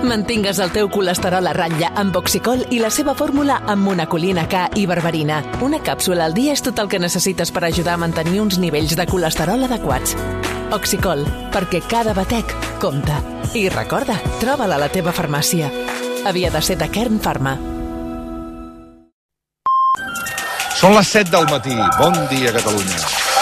Mantingues el teu colesterol a ratlla amb Oxicol i la seva fórmula amb monacolina K i berberina. Una càpsula al dia és tot el que necessites per ajudar a mantenir uns nivells de colesterol adequats. Oxicol, perquè cada batec compta. I recorda, troba-la a la teva farmàcia. Havia de ser de Kern Pharma. Són les 7 del matí. Bon dia, Catalunya.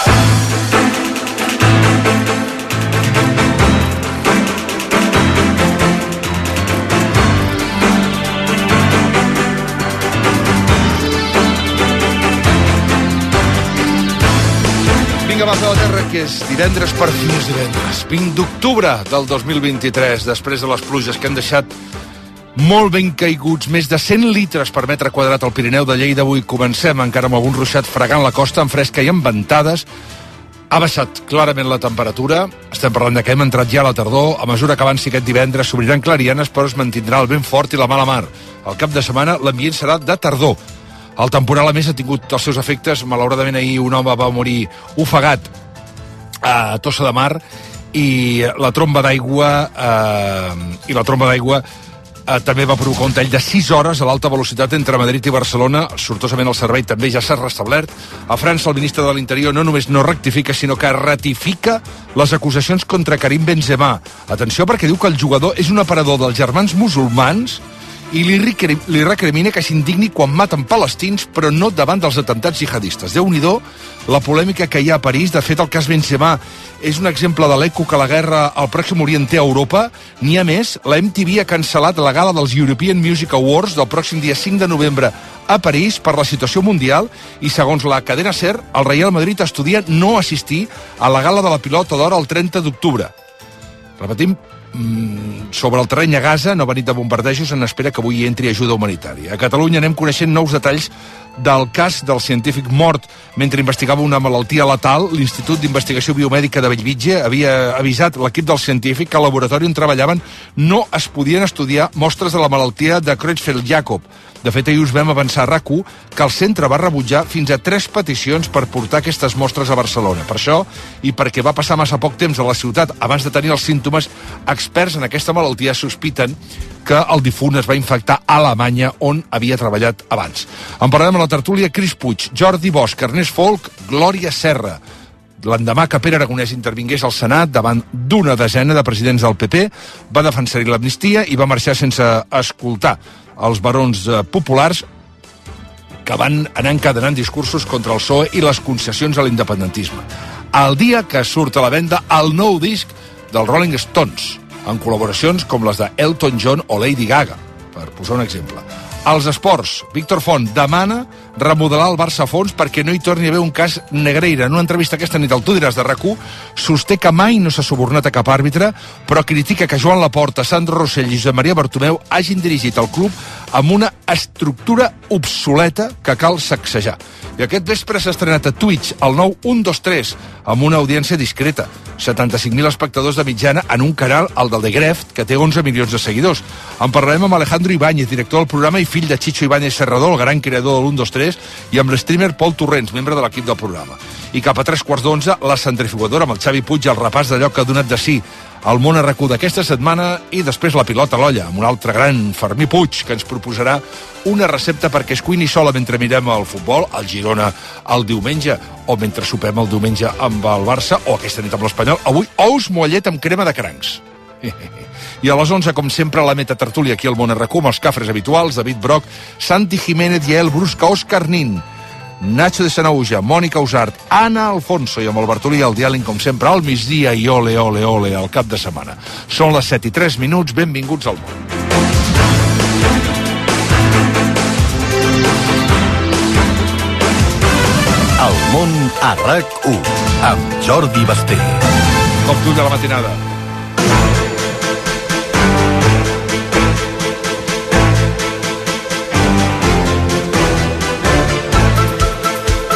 Vinga, va, de la terra, que és divendres, per fi és divendres. 20 d'octubre del 2023, després de les pluges que han deixat molt ben caiguts, més de 100 litres per metre quadrat al Pirineu de Lleida. Avui comencem encara amb algun ruixat fregant la costa, en fresca i en ventades. Ha baixat clarament la temperatura. Estem parlant de que hem entrat ja a la tardor. A mesura que avanci aquest divendres s'obriran clarianes, però es mantindrà el vent fort i la mala mar. Al cap de setmana l'ambient serà de tardor. El temporal, a més, ha tingut els seus efectes. Malauradament ahir un home va morir ofegat a Tossa de Mar i la tromba d'aigua també va provocar un tall de 6 hores a l'alta velocitat entre Madrid i Barcelona. Sortosament el servei també ja s'ha restablert. A França, el ministre de l'Interior no només no rectifica, sinó que ratifica les acusacions contra Karim Benzema. Atenció, perquè diu que el jugador és un aparador dels germans musulmans i li recrimina que s'indigni quan maten palestins, però no davant dels atemptats jihadistes. Déu-n'hi-do la polèmica que hi ha a París. De fet, el cas Benzema és un exemple de l'eco que la guerra al Pròxim Orient té a Europa. N'hi ha més, la MTV ha cancel·lat la gala dels European Music Awards del pròxim dia 5 de novembre a París per la situació mundial i, segons la cadena SER, el Real Madrid estudia no assistir a la gala de la Pilota d'Or el 30 d'octubre. Repetim, sobre el terreny a Gaza, nova nit de bombardejos, en espera que avui entri ajuda humanitària. A Catalunya anem coneixent nous detalls del cas del científic mort mentre investigava una malaltia letal. L'Institut d'Investigació Biomèdica de Bellvitge havia avisat l'equip del científic que al laboratori on treballaven no es podien estudiar mostres de la malaltia de Creutzfeldt-Jakob. De fet, ahir us vam avançar a RAC1 que el centre va rebutjar fins a 3 peticions per portar aquestes mostres a Barcelona. Per això, i perquè va passar massa poc temps a la ciutat abans de tenir els símptomes, experts en aquesta malaltia sospiten que el difunt es va infectar a Alemanya, on havia treballat abans. En parlarem a la tertúlia Cris Puig, Jordi Bosch, Ernest Folk, Glòria Serra. L'endemà que Pere Aragonès intervingués al Senat davant d'una desena de presidents del PP, va defensar-hi l'amnistia i va marxar sense escoltar els barons populars que van anar encadenant discursos contra el PSOE i les concessions a l'independentisme. El dia que surt a la venda el nou disc dels Rolling Stones, en col·laboracions com les de Elton John o Lady Gaga, per posar un exemple. Als esports, Víctor Font demana remodelar el Barça a fons perquè no hi torni a haver un cas Negreira. En una entrevista aquesta nit al Tu diràs de RAC1, sosté que mai no s'ha subornat a cap àrbitre, però critica que Joan Laporta, Sandro Rossell i Josep Maria Bartomeu hagin dirigit el club amb una estructura obsoleta que cal sacsejar. I aquest vespre s'ha estrenat a Twitch el nou 1-2-3, amb una audiència discreta. 75.000 espectadors de mitjana en un canal, el del The Greft, que té 11 milions de seguidors. En parlarem amb Alejandro Ibáñez, director del programa i fill de Chicho Ibáñez Serrador, el gran creador del 1-2-3, i amb l'streamer Pol Torrents, membre de l'equip del programa. I cap a 3:15, la centrifugadora amb el Xavi Puig i el repàs d'allò que ha donat de si al món a RAC1 d'aquesta setmana, i després la pilota a l'olla, amb un altre gran, Fermí Puig, que ens proposarà una recepta perquè es cuini sola mentre mirem el futbol, el Girona el diumenge, o mentre sopem el diumenge amb el Barça, o aquesta nit amb l'Espanyol. Avui, ous mollet amb crema de crancs. I a les 11, com sempre, la metatertúlia aquí al món a RAC1, amb els cafres habituals, David Broc, Santi Jiménez, Yael Brusca, Òscar Nin, Nacho de Sanaúja, Mònica Usart, Anna Alfonso i amb el Bartolí al diàleg, com sempre, al migdia i ole, ole, ole, al cap de setmana. Són les 7:03, benvinguts al món. El món a RAC1, amb Jordi Basté. Com tu de la matinada. Albert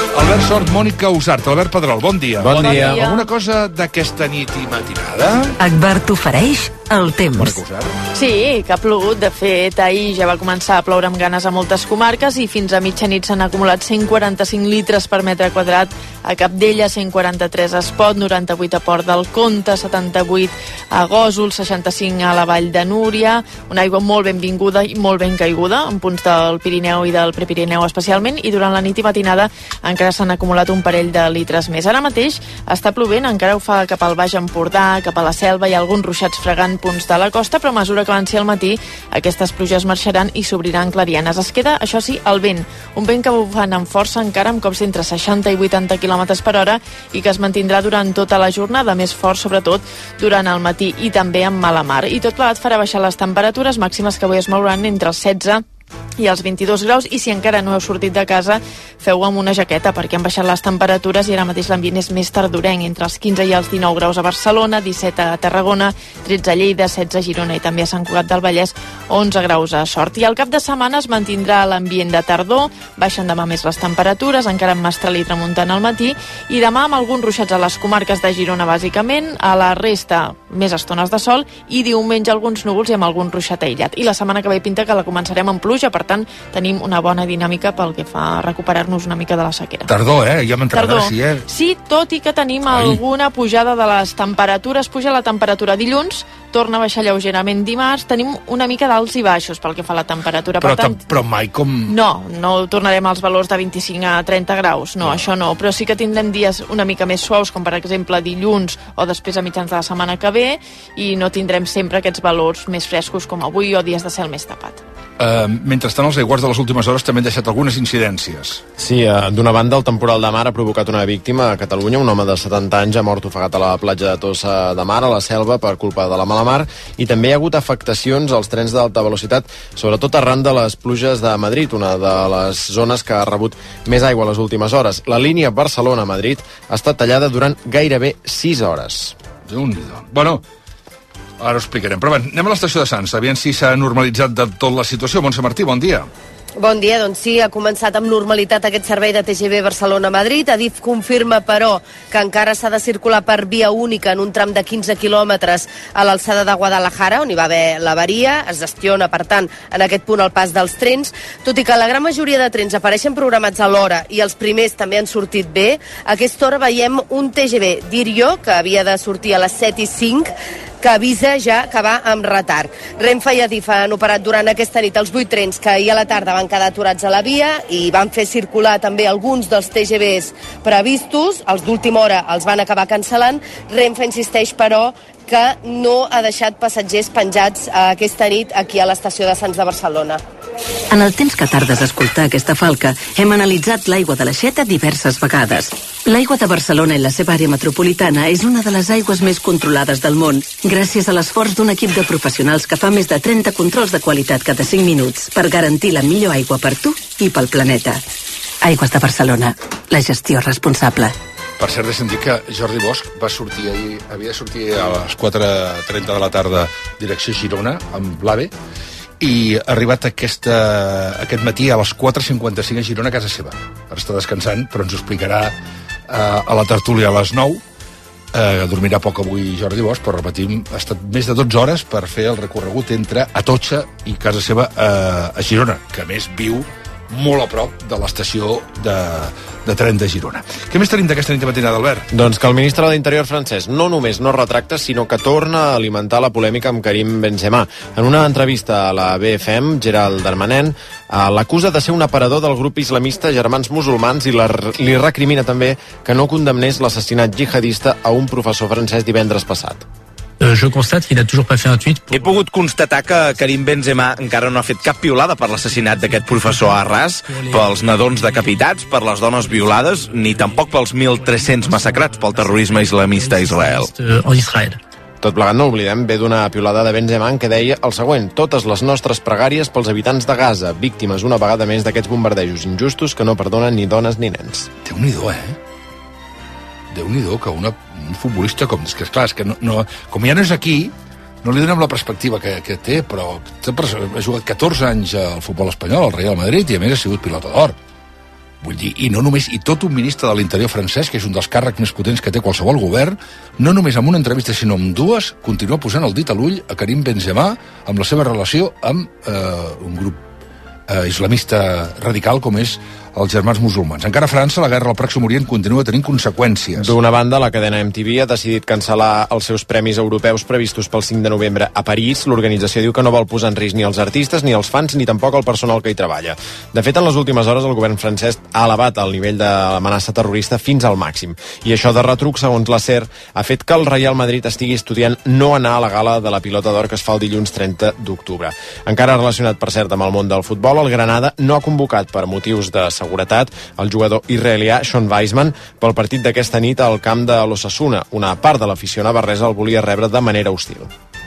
Sort Mònica Usart. Albert Pedrol, bon dia. Bon dia. Alguna cosa d'aquesta nit i matinada? Agbar t'ofereix el temps. Mònica Usart. Sí, que ha plogut. De fet, ahir ja va començar a ploure amb ganes a moltes comarques i fins a mitjanit s'han acumulat 145 litres per metre quadrat a Capdella, 143 a Espot, 98 a Port del Comte, 78 a Gósol, 65 a la Vall de Núria. Una aigua molt benvinguda i molt ben caiguda en punts del Pirineu i del Prepirineu especialment, i durant la nit i matinada encara s'han acumulat un parell de litres més. Ara mateix està plovent, encara ho fa cap al Baix Empordà, cap a la Selva, i alguns ruixats fregant punts de la costa, però a mesura que avanci al matí aquestes pluges marxaran i s'obriran clarianes. Es queda, això sí, el vent, un vent que bufant amb força encara amb cops d'entre 60 i 80 km per hora i que es mantindrà durant tota la jornada, més fort sobretot durant el matí i també amb mala mar. I tot plegat farà baixar les temperatures màximes, que avui es mouran entre els 16 i els 22 graus, i si encara no heu sortit de casa, feu-ho amb una jaqueta perquè han baixat les temperatures i ara mateix l'ambient és més tardorenc, entre els 15 i els 19 graus a Barcelona, 17 a Tarragona, 13 a Lleida, 16 a Girona i també a Sant Cugat del Vallès, 11 graus a Sort. I al cap de setmana es mantindrà l'ambient de tardor, baixen demà més les temperatures, encara amb mestral i tramuntant al matí, i demà amb alguns ruixats a les comarques de Girona bàsicament, a la resta més estones de sol, i diumenge alguns núvols i amb algun ruixat aïllat. I la setmana que ve pinta que la començarem amb pluja, per tant, tenim una bona dinàmica pel que fa a recuperar-nos una mica de la sequera. Tardor, ja m'entrarà, sí, Sí, tot i que tenim alguna pujada de les temperatures. Puja la temperatura dilluns, torna a baixar lleugerament dimarts, tenim una mica d'alts i baixos pel que fa a la temperatura. Però mai com... No tornarem als valors de 25 a 30 graus, no, això no, però sí que tindrem dies una mica més suaus, com per exemple dilluns o després a mitjans de la setmana que ve, i no tindrem sempre aquests valors més frescos com avui o dies de cel més tapat. Mentrestant, els aiguats de les últimes hores també han deixat algunes incidències. Sí, d'una banda, el temporal de mar ha provocat una víctima a Catalunya. Un home de 70 anys ha mort ofegat a la platja de Tossa de Mar, a la Selva, per culpa de la mala mar, i també hi ha hagut afectacions als trens d'alta velocitat, sobretot arran de les pluges de Madrid, una de les zones que ha rebut més aigua les últimes hores. La línia Barcelona-Madrid ha estat tallada durant gairebé 6 hores. Déu-n'hi-do. Bueno, ara ho explicarem. Però bé, anem a l'estació de Sants, aviam si s'ha normalitzat de tot la situació. Montse Martí, bon dia. Bon dia, doncs sí, ha començat amb normalitat aquest servei de TGV Barcelona-Madrid. Adif confirma, però, que encara s'ha de circular per via única en un tram de 15 quilòmetres a l'alçada de Guadalajara, on hi va haver l'avaria. Es gestiona, per tant, en aquest punt el pas dels trens. Tot i que la gran majoria de trens apareixen programats a l'hora i els primers també han sortit bé, a aquesta hora veiem un TGV d'Irio, que havia de sortir a les 7:05, que avisa ja que va amb retard. Renfe i Adif han operat durant aquesta nit els 8 trens que ahir a la tarda van quedar aturats a la via i van fer circular també alguns dels TGVs previstos. Els d'última hora els van acabar cancel·lant. Renfe insisteix, però, que no ha deixat passatgers penjats aquesta nit aquí a l'estació de Sants de Barcelona. En el temps que tardes a escoltar aquesta falca, hem analitzat l'aigua de l'Aixeta diverses vegades. L'aigua de Barcelona i la seva àrea metropolitana és una de les aigües més controlades del món, gràcies a l'esforç d'un equip de professionals que fa més de 30 controls de qualitat cada 5 minuts per garantir la millor aigua per tu i pel planeta. Aigües de Barcelona, la gestió responsable. Per cert, he sentit que Jordi Bosch va sortir ahir, havia de sortir a les 4:30 de la tarda direcció Girona, amb l'AVE, i ha arribat aquest matí a les 4:55 a Girona, a casa seva. Ara està descansant, però ens ho explicarà a la tertúlia a les 9. Dormirà poc avui Jordi Bosch, però repetim, ha estat més de 12 hores per fer el recorregut entre Atocha i casa seva a Girona, que a més viu molt a prop de l'estació de tren de Girona. Què més tenim d'aquesta nit matinada, Albert? Doncs que el ministre de l'Interior francès no només no retracta, sinó que torna a alimentar la polèmica amb Karim Benzema. En una entrevista a la BFM, Gérald Darmanin l'acusa de ser un aparador del grup islamista Germans Musulmans i li recrimina també que no condemnés l'assassinat jihadista a un professor francès divendres passat. Je constate qu'il n'a toujours pas fait un tweet. He pogut constatar que Karim Benzema encara no ha fet cap piulada per l'assassinat d'aquest professor a Arràs, pels nadons decapitats, per les dones violades, ni tampoc pels 1.300 massacrats pel terrorisme islamista a Israel. Tot plegat, no oblidem, ve d'una piulada de Benzema en què deia el següent: totes les nostres pregàries pels habitants de Gaza, víctimes una vegada més d'aquests bombardejos injustos que no perdonen ni dones ni nens. Déu-n'hi-do, Déu-n'hi-do que un futbolista com... És que, esclar, és que no, com ja no és aquí, no li donem la perspectiva que té, però ha jugat 14 anys al futbol espanyol, al Real Madrid, i a més ha sigut pilota d'or. Vull dir, i no només, i tot un ministre de l'Interior francès, que és un dels càrrecs més potents que té qualsevol govern, no només amb una entrevista, sinó amb dues, continua posant el dit a l'ull a Karim Benzema amb la seva relació amb un grup islamista radical com és els germans musulmans. Encara a França, la guerra al Pròxim Orient continua tenint conseqüències. D'una banda, la cadena MTV ha decidit cancel·lar els seus premis europeus previstos pel 5 de novembre a París. L'organització diu que no vol posar en risc ni els artistes, ni els fans, ni tampoc el personal que hi treballa. De fet, en les últimes hores, el govern francès ha elevat el nivell de l'amenaça terrorista fins al màxim. I això de retruc, segons la SER, ha fet que el Real Madrid estigui estudiant no anar a la gala de la Pilota d'Or que es fa el dilluns 30 d'octubre. Encara relacionat, per cert, amb el món del futbol, el Granada no ha convocat per motius de seguretat el jugador israelià Sean Weizmann pel partit d'aquesta nit al camp de l'Osasuna. Una part de l'afició navarresa el volia rebre de manera hostil.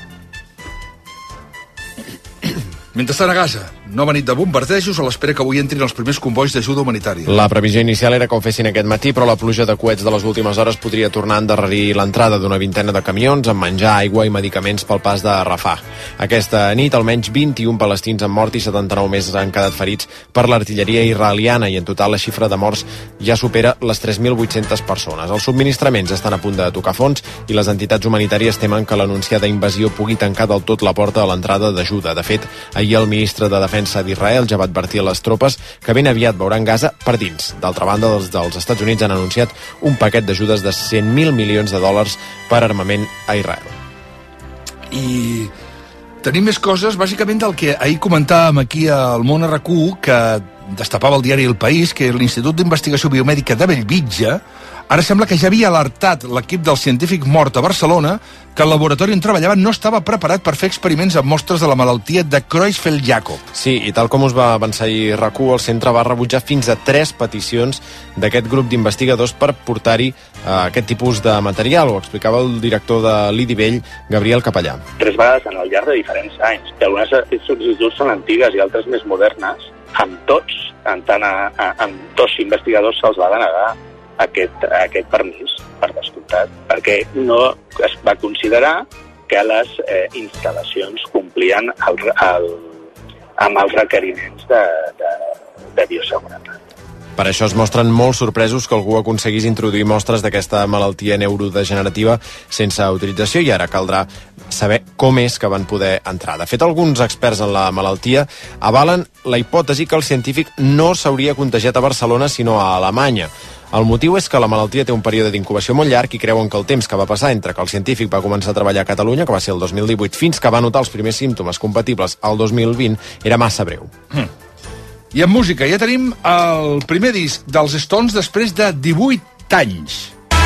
Mentrestant a Gaza, nova nit de bombardejos a l'espera que avui entrin els primers convois d'ajuda humanitària. La previsió inicial era que ho fessin aquest matí, però la pluja de coets de les últimes hores podria tornar a endarrerir l'entrada d'una vintena de camions amb menjar, aigua i medicaments pel pas de Rafah. Aquesta nit, almenys 21 palestins han mort i 79 més han quedat ferits per l'artilleria israeliana i en total la xifra de morts ja supera les 3.800 persones. Els subministraments estan a punt de tocar fons i les entitats humanitàries temen que l'anunciada invasió pugui tancar del tot la porta a l'entrada d'ajuda. De fet, ahir el ministre de Defensa d'Israel ja va advertir a les tropes que ben aviat veuran Gaza per dins. D'altra banda, els dels Estats Units han anunciat un paquet d'ajudes de 100.000 milions de dòlars per armament a Israel. I tenim més coses, bàsicament del que ahir comentàvem aquí al Món RQ, que destapava el diari El País, que l'Institut d'Investigació Biomèdica de Bellvitge ara sembla que ja havia alertat l'equip del científic mort a Barcelona que el laboratori on treballava no estava preparat per fer experiments amb mostres de la malaltia de Creutzfeldt-Jakob. Sí, i tal com us va avançar ahir RAC1, el centre va rebutjar fins a 3 peticions d'aquest grup d'investigadors per portar-hi aquest tipus de material. Ho explicava el director de l'IDIVELL, Gabriel Capellà. 3 vegades en el llarg de diferents anys. I algunes sol·licituds són antigues i altres més modernes. Amb tots, amb 2 investigadors se'ls va denegar aquest permís, per descomptat, perquè no es va considerar que les instal·lacions complien amb els requeriments de bioseguretat. Per això es mostren molt sorpresos que algú aconseguís introduir mostres d'aquesta malaltia neurodegenerativa sense autorització i ara caldrà saber com és que van poder entrar. De fet, alguns experts en la malaltia avalen la hipòtesi que el científic no s'hauria contagiat a Barcelona sinó a Alemanya. El motiu és que la malaltia té un període d'incubació molt llarg i creuen que el temps que va passar entre que el científic va començar a treballar a Catalunya, que va ser el 2018, fins que va notar els primers símptomes compatibles al 2020, era massa breu. I en música ja tenim el primer disc dels Stones després de 18 anys.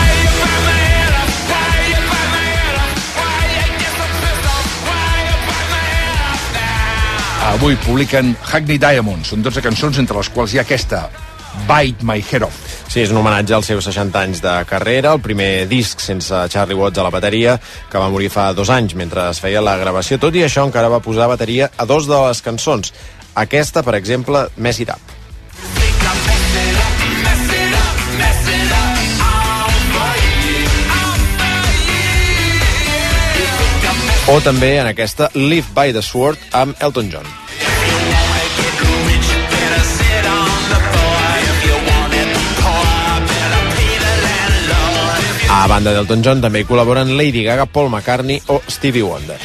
Avui publiquen Hackney Diamonds. Són 12 cançons, entre les quals hi ha aquesta, Bite My Head Off. Sí, és un homenatge als seus 60 anys de carrera, el primer disc sense Charlie Watts a la bateria, que va morir fa 2 anys mentre es feia la gravació. Tot i això, encara va posar bateria a 2 de les cançons. Aquesta, per exemple, Mess It Up. O també en aquesta Live by the Sword amb Elton John. A banda d'Elton John també hi col·laboren Lady Gaga, Paul McCartney o Stevie Wonder.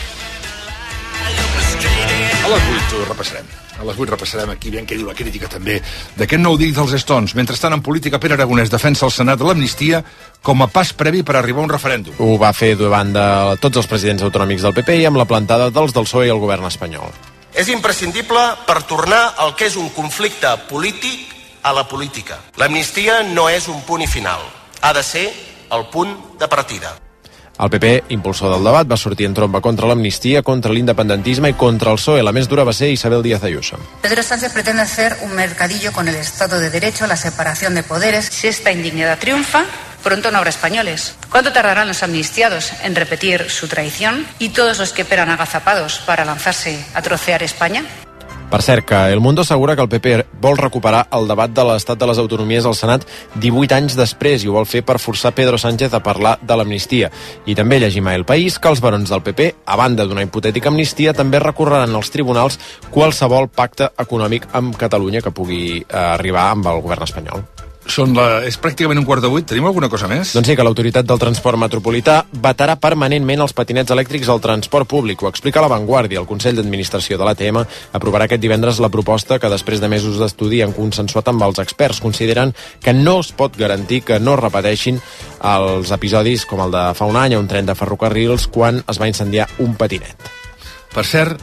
A les 8 ho repassarem. A les 8 repassarem aquí, bien que diu la crítica també d'aquest nou disc dels Stones. Mentrestant, en política, Pere Aragonès defensa al Senat l'amnistia com a pas previ per arribar a un referèndum. Ho va fer davant de tots els presidents autonòmics del PP i amb la plantada dels del PSOE i el govern espanyol. És imprescindible per tornar al que és un conflicte polític a la política. L'amnistia no és un punt i final. Ha de ser el punt de partida. El PP, impulsor del debat, va sortir en tromba contra l'amnistia, contra l'independentisme i contra el PSOE. La més dura va ser Isabel Díaz Ayuso. Pedro Sánchez pretende hacer un mercadillo con el Estado de Derecho, la separación de poderes. Si esta indignidad triunfa, pronto no habrá españoles. ¿Cuánto tardarán los amnistiados en repetir su traición y todos los que esperan agazapados para lanzarse a trocear España? Per cert, que El Mundo assegura que el PP vol recuperar el debat de l'estat de les autonomies al Senat 18 anys després i ho vol fer per forçar Pedro Sánchez a parlar de l'amnistia. I també llegim a El País que els barons del PP, a banda d'una hipotètica amnistia, també recorreran als tribunals qualsevol pacte econòmic amb Catalunya que pugui arribar amb el govern espanyol. És pràcticament 7:15. Tenim alguna cosa més? Doncs sí, que l'autoritat del transport metropolità vetarà permanentment els patinets elèctrics al transport públic. Ho explica La Vanguardia. El Consell d'Administració de l'ATM aprovarà aquest divendres la proposta que després de mesos d'estudi han consensuat amb els experts. Consideren que no es pot garantir que no repeteixin els episodis com el de fa un any a un tren de ferrocarrils quan es va incendiar un patinet. Per cert,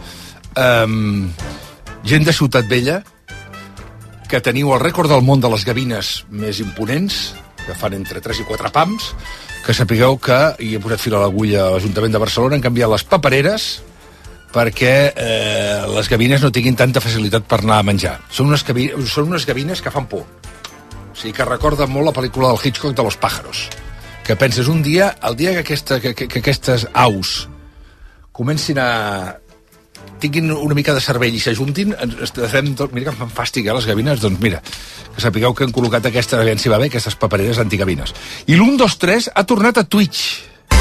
gent de Ciutat Vella, que teniu el rècord del món de les gavines més imponents, que fan entre 3 i 4 pams, que sapigueu que, i he posat fil a l'agulla a l'Ajuntament de Barcelona, han canviat les papereres perquè les gavines no tinguin tanta facilitat per anar a menjar. Són unes gavines que fan por. O sigui, que recorden molt la pel·lícula del Hitchcock de Los pájaros. Que penses, el dia que aquestes aus comencin a... tinguin una mica de cervell i s'ajuntin, mira que em fan fàstic, les gavines, doncs mira, que sapigueu que han col·locat aquesta, aviam si va bé, aquestes papereres antigavines. I l'1, 2, 3 ha tornat a Twitch.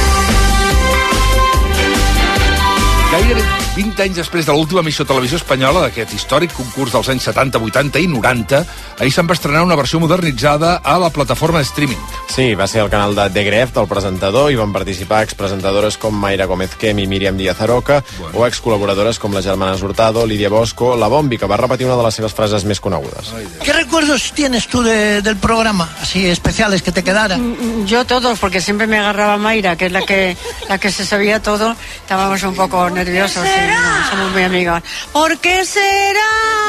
Gairebé 20 anys després de l'última emissió de televisió espanyola d'aquest històric concurs dels anys 70, 80 i 90, ahir se'n va estrenar una versió modernitzada a la plataforma de streaming. Sí, va ser el canal de The Gref, del presentador, i van participar expresentadores com Mayra Gómez Kem i Míriam Díaz Aroca, o excol·laboradores com les germanes Hurtado, Lídia Bosco, la Bombi, que va repetir una de les seves frases més conegudes. ¿Qué recuerdos tienes tú del programa, así especiales que te quedaran? Yo todos, porque siempre me agarraba Mayra, que es la que se sabía todo. Estábamos un poco nerviosos. Somos muy amigas. ¿Por qué será?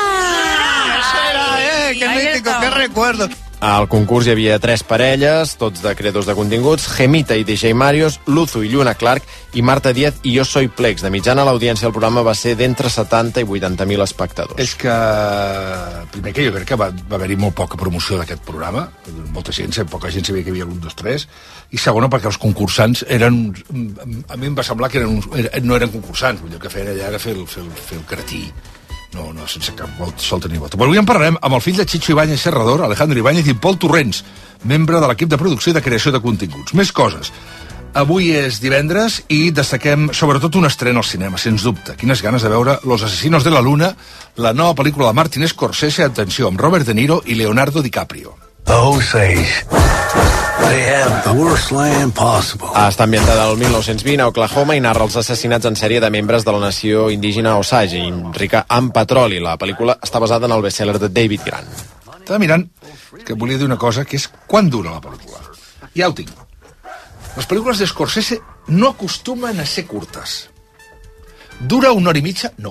¡Qué mítico, qué recuerdo! Al concurs hi havia 3 parelles, tots de creadors de continguts, Gemita i DJ Marios, Luzu i Lluna Clark, i Marta Díaz i Jo Soy Plex. De mitjana, l'audiència del programa va ser d'entre 70 i 80.000 espectadors. És que, primer que jo crec que va haver-hi molt poca promoció d'aquest programa, poca gent sabia que hi havia l'1, 2, 3, i segona perquè els concursants eren, a mi em va semblar que no eren concursants, el que feien allà era fer el cretí. No, sense cap solta ni bota. Però avui en parlarem amb el fill de Chicho Ibáñez Serrador, Alejandro Ibáñez, i Pol Torrents, membre de l'equip de producció i de creació de continguts. Més coses. Avui és divendres i destaquem sobretot un estrena al cinema, sens dubte. Quines ganes de veure Los asesinos de la luna, la nova pel·lícula de Martin Scorsese, atenció, amb Robert De Niro i Leonardo DiCaprio. Osage. They have the worst land possible. Està ambientada al 1920 a Oklahoma i narra els assassinats en sèrie de membres de la nació indígena Osage, rica en petroli. La pel·lícula està basada en el best-seller de David Grant. Estava mirant que volia dir una cosa, que és quant dura la pel·lícula. Ja ho tinc. Les pel·lícules de Scorsese no acostumen a ser curtes. Dura 1 hora i mitja? No.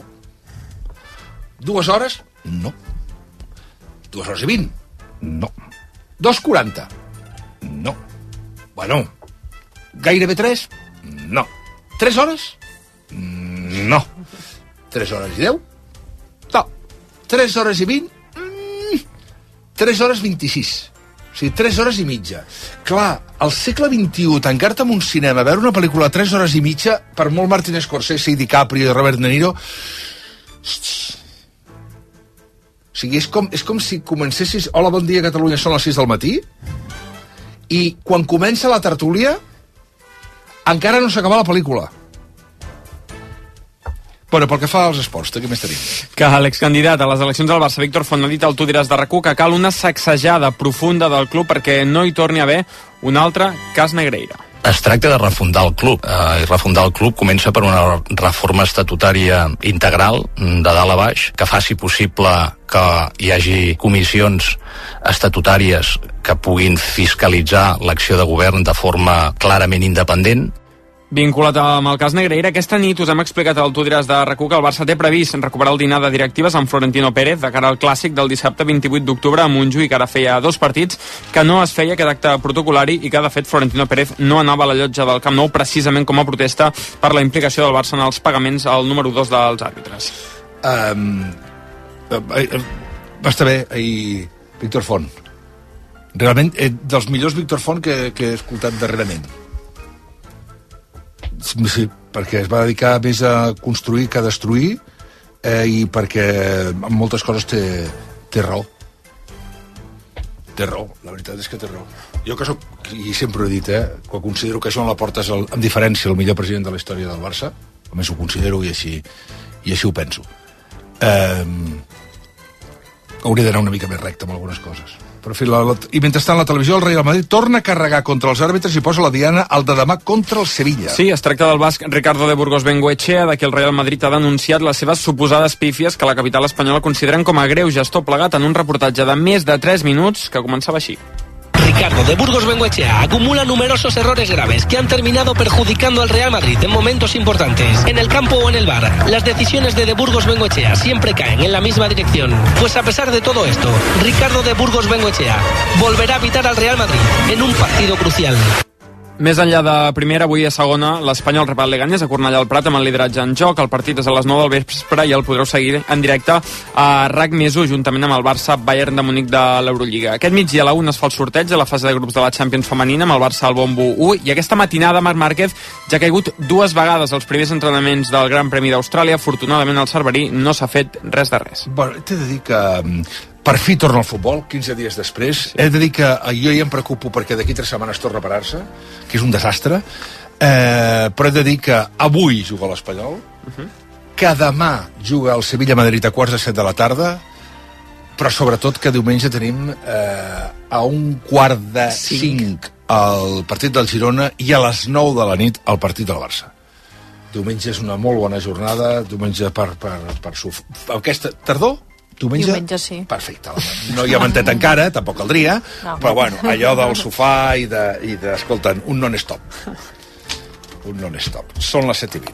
2 hores? No. 2 hores i 20? No. 2:40? No. Bueno, gairebé 3? No. 3 hores? No. 3 hores i 10? No. 3 hores i 20? 3 hores 26. O sigui, 3 hores i mitja. Clar, al segle XXI, tancar-te en un cinema, veure una pel·lícula 3 hores i mitja, per molt Martin Scorsese i DiCaprio i Robert De Niro... O sigui, és com si comencessis... Hola, bon dia, Catalunya, són les 6 del matí, i quan comença la tertúlia encara no s'acaba la pel·lícula. Bueno, pel que fa als esports, què més tenim? Que l'excandidat a les eleccions del Barça, Víctor Font, ha dit al Tu diràs de RAC1 que cal una sacsejada profunda del club perquè no hi torni a haver un altre cas Negreira. Es tracta de refundar el club, i refundar el club comença per una reforma estatutària integral, de dalt a baix, que faci possible que hi hagi comissions estatutàries que puguin fiscalitzar l'acció de govern de forma clarament independent. Vinculat amb el cas Negreira, aquesta nit us hem explicat al Tu diràs de RAC1 que el Barça té previst recuperar el dinar de directives amb Florentino Pérez de cara al clàssic del dissabte 28 d'octubre a Montjuïc, que ara feia 2 partits que no es feia aquest acte protocolari i que de fet Florentino Pérez no anava a la llotja del Camp Nou precisament com a protesta per la implicació del Barça en els pagaments al número 2 dels àrbitres. Va estar bé ahir Víctor Font. Realment, dels millors Víctor Font que he escoltat darrerament. Sí, perquè es va dedicar més a construir que a destruir, i perquè en moltes coses té raó. Té raó, la veritat és que té raó. Jo que soc, i sempre ho he dit, que considero que Joan Laporta és, amb diferència, el millor president de la història del Barça, a més ho considero i així ho penso. Hauria d'anar una mica més recte amb algunes coses. Però, en fi, i mentrestant, la televisió del Real Madrid torna a carregar contra els àrbitres i posa la diana al de demà contra el Sevilla. Sí, es tracta del basc Ricardo de Burgos Bengoechea, de qui el Real Madrid ha denunciat les seves suposades pífies que la capital espanyola consideren com a greu gestor plegat en un reportatge de més de 3 minuts que començava així. Ricardo de Burgos Bengoechea acumula numerosos errores graves que han terminado perjudicando al Real Madrid en momentos importantes, en el campo o en el bar. Las decisiones de Burgos Bengoechea siempre caen en la misma dirección. Pues a pesar de todo esto, Ricardo de Burgos Bengoechea volverá a pitar al Real Madrid en un partido crucial. Més enllà de primera, avui a segona, l'Espanyol rep el Leganés a Cornellà al Prat amb el lideratge en joc. El partit és a les 9 del vespre i el podreu seguir en directe a RAC+1 juntament amb el Barça Bayern de Múnich de l'Eurolliga. Aquest migdia a la 1 es fa el sorteig de la fase de grups de la Champions femenina amb el Barça al bombo 1 i aquesta matinada Marc Márquez ja ha caigut 2 vegades als primers entrenaments del Gran Premi d'Austràlia. Afortunadament al cerverí no s'ha fet res de res. Bueno, t'he de dir que per fi torna al futbol, 15 dies després. He de dir que jo ja em preocupo perquè d'aquí 3 setmanes torna a parar-se, que és un desastre, però he de dir que avui juga l'Espanyol, que demà juga el Sevilla-Madrid a 4:45 de la tarda, però sobretot que diumenge tenim a 4:45 el partit del Girona i a les 9 de la nit el partit del Barça. Diumenge és una molt bona jornada, diumenge per aquesta tardor, Diumenge sí. Perfecte. No hi ha mantet encara, tampoc caldria, no. Però bueno, allò del sofà i escolta, un non-stop. Un non-stop. Són les 7:20.